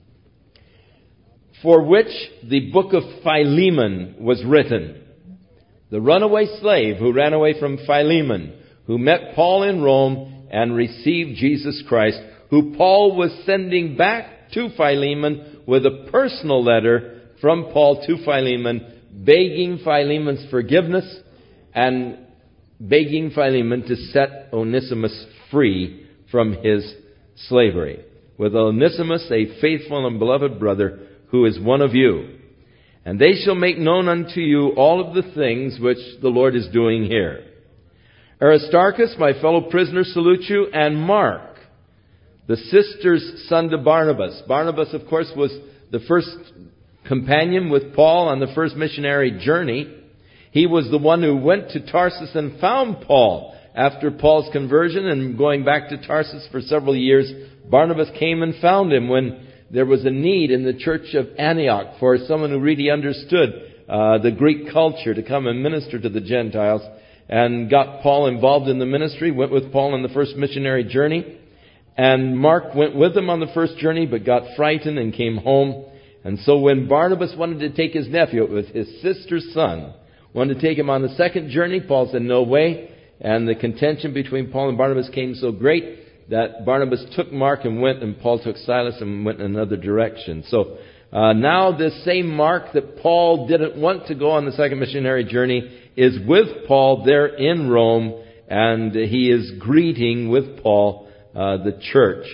for which the book of Philemon was written. The runaway slave who ran away from Philemon, who met Paul in Rome and received Jesus Christ, who Paul was sending back to Philemon with a personal letter from Paul to Philemon, begging Philemon's forgiveness and begging Philemon to set Onesimus free from his slavery. With Onesimus, a faithful and beloved brother, who is one of you. And they shall make known unto you all of the things which the Lord is doing here. Aristarchus, my fellow prisoner, salutes you, and Mark, the sister's son to Barnabas. Barnabas, of course, was the first companion with Paul on the first missionary journey. He was the one who went to Tarsus and found Paul. After Paul's conversion and going back to Tarsus for several years, Barnabas came and found him when there was a need in the church of Antioch for someone who really understood the Greek culture to come and minister to the Gentiles, and got Paul involved in the ministry, went with Paul on the first missionary journey. And Mark went with him on the first journey, but got frightened and came home. And so when Barnabas wanted to take his nephew, it was his sister's son, wanted to take him on the second journey, Paul said, no way. And the contention between Paul and Barnabas came so great that Barnabas took Mark and went, and Paul took Silas and went in another direction. So now this same Mark that Paul didn't want to go on the second missionary journey is with Paul there in Rome, and he is greeting with Paul the church.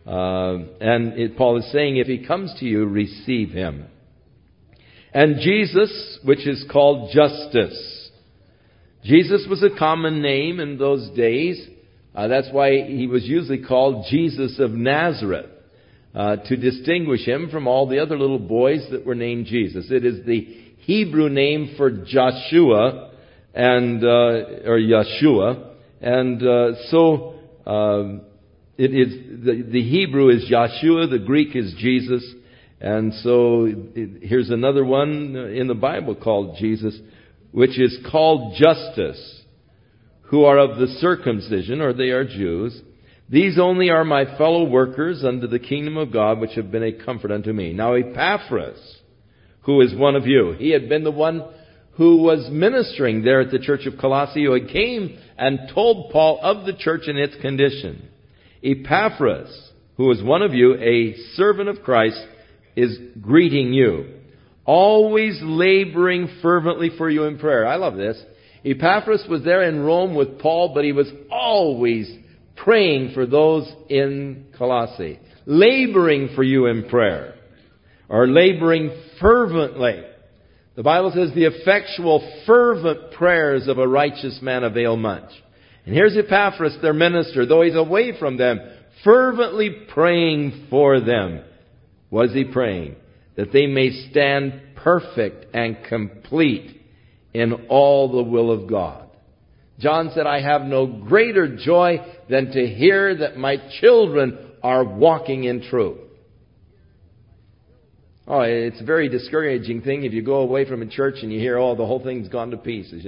Paul is saying, if he comes to you, receive him. And Jesus, which is called Justus. Jesus was a common name in those days. That's why he was usually called Jesus of Nazareth, to distinguish him from all the other little boys that were named Jesus. It is the Hebrew name for Joshua, or Yeshua, so it is the Hebrew is Joshua, the Greek is Jesus, and so here's another one in the Bible called Jesus, which is called Justus, who are of the circumcision, or they are Jews. These only are my fellow workers unto the kingdom of God, which have been a comfort unto me. Now Epaphras, who is one of you. He had been the one who was ministering there at the church of Colossae, who came and told Paul of the church and its condition. Epaphras, who is one of you, a servant of Christ, is greeting you, always laboring fervently for you in prayer. I love this. Epaphras was there in Rome with Paul, but he was always praying for those in Colossae, laboring for you in prayer, or laboring fervently. The Bible says the effectual, fervent prayers of a righteous man avail much. And here's Epaphras, their minister, though he's away from them, fervently praying for them. Was he praying? That they may stand perfect and complete in all the will of God. John said, I have no greater joy than to hear that my children are walking in truth. Oh, it's a very discouraging thing if you go away from a church and you hear, oh, the whole thing's gone to pieces,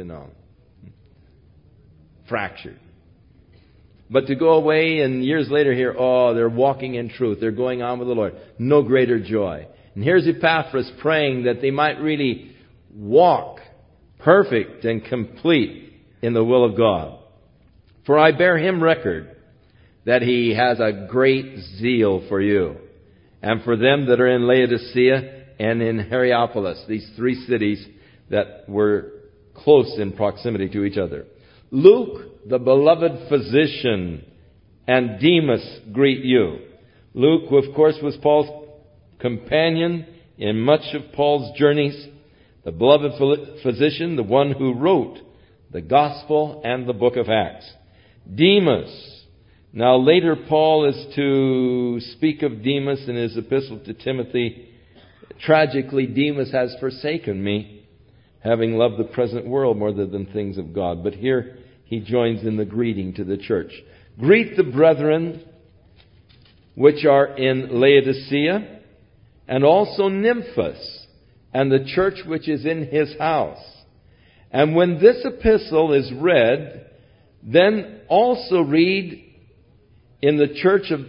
fractured. But to go away and years later hear, oh, they're walking in truth, they're going on with the Lord. No greater joy. And here's Epaphras praying that they might really walk perfect and complete in the will of God. For I bear him record that he has a great zeal for you, and for them that are in Laodicea and in Hierapolis, these three cities that were close in proximity to each other. Luke, the beloved physician, and Demas greet you. Luke, who of course was Paul's companion in much of Paul's journeys, the beloved physician, the one who wrote the Gospel and the book of Acts. Demas Now later Paul is to speak of Demas in his epistle to Timothy. Tragically, Demas has forsaken me, having loved the present world more than things of God. But here he joins in the greeting to the church. Greet the brethren which are in Laodicea, and also Nymphas, and the church which is in his house. And when this epistle is read, then also read in the church of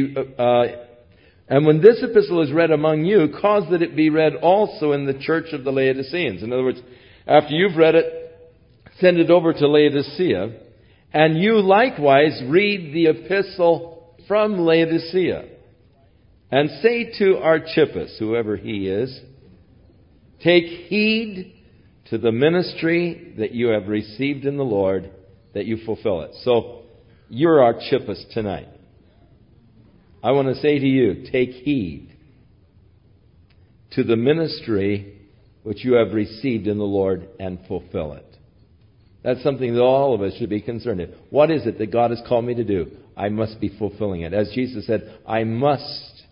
and when this epistle is read among you, cause that it be read also in the church of the Laodiceans. In other words, after you've read it, send it over to Laodicea, and you likewise read the epistle from Laodicea. And say to Archippus, whoever he is, take heed to the ministry that you have received in the Lord, that you fulfill it. So, you're Archippus tonight. I want to say to you, take heed to the ministry which you have received in the Lord and fulfill it. That's something that all of us should be concerned with. What is it that God has called me to do? I must be fulfilling it. As Jesus said, I must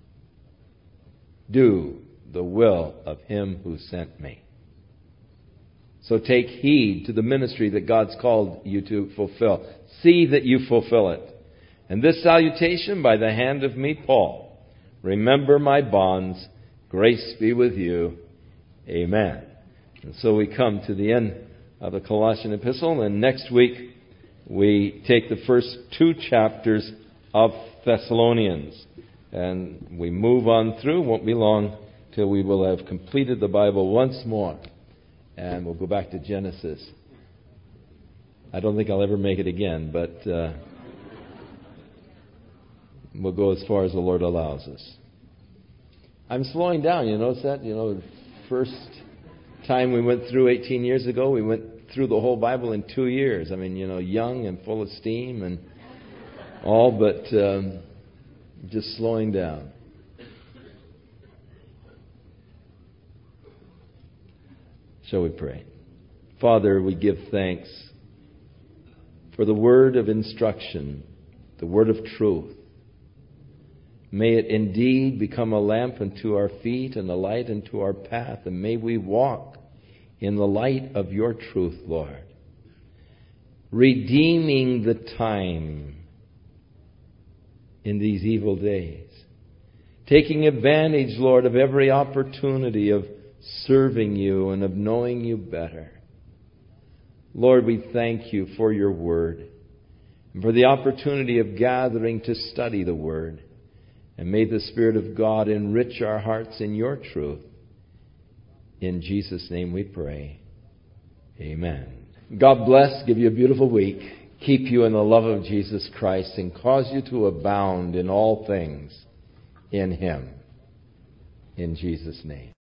do the will of Him who sent me. So take heed to the ministry that God's called you to fulfill. See that you fulfill it. And this salutation by the hand of me, Paul. Remember my bonds. Grace be with you. Amen. And so we come to the end of the Colossian epistle, and next week we take the first 2 chapters of Thessalonians. And we move on through. It won't be long till we will have completed the Bible once more. And we'll go back to Genesis. I don't think I'll ever make it again, but we'll go as far as the Lord allows us. I'm slowing down, you notice that? First time we went through 18 years ago, we went through the whole Bible in 2 years. I mean, young and full of steam and all, but just slowing down. Shall we pray? Father, we give thanks for the word of instruction, the word of truth. May it indeed become a lamp unto our feet and a light unto our path, and may we walk in the light of your truth, Lord, redeeming the time in these evil days, taking advantage, Lord, of every opportunity of serving you and of knowing you better. Lord, we thank you for your word and for the opportunity of gathering to study the word. And may the Spirit of God enrich our hearts in your truth. In Jesus' name we pray. Amen. God bless, give you a beautiful week, keep you in the love of Jesus Christ, and cause you to abound in all things in Him. In Jesus' name.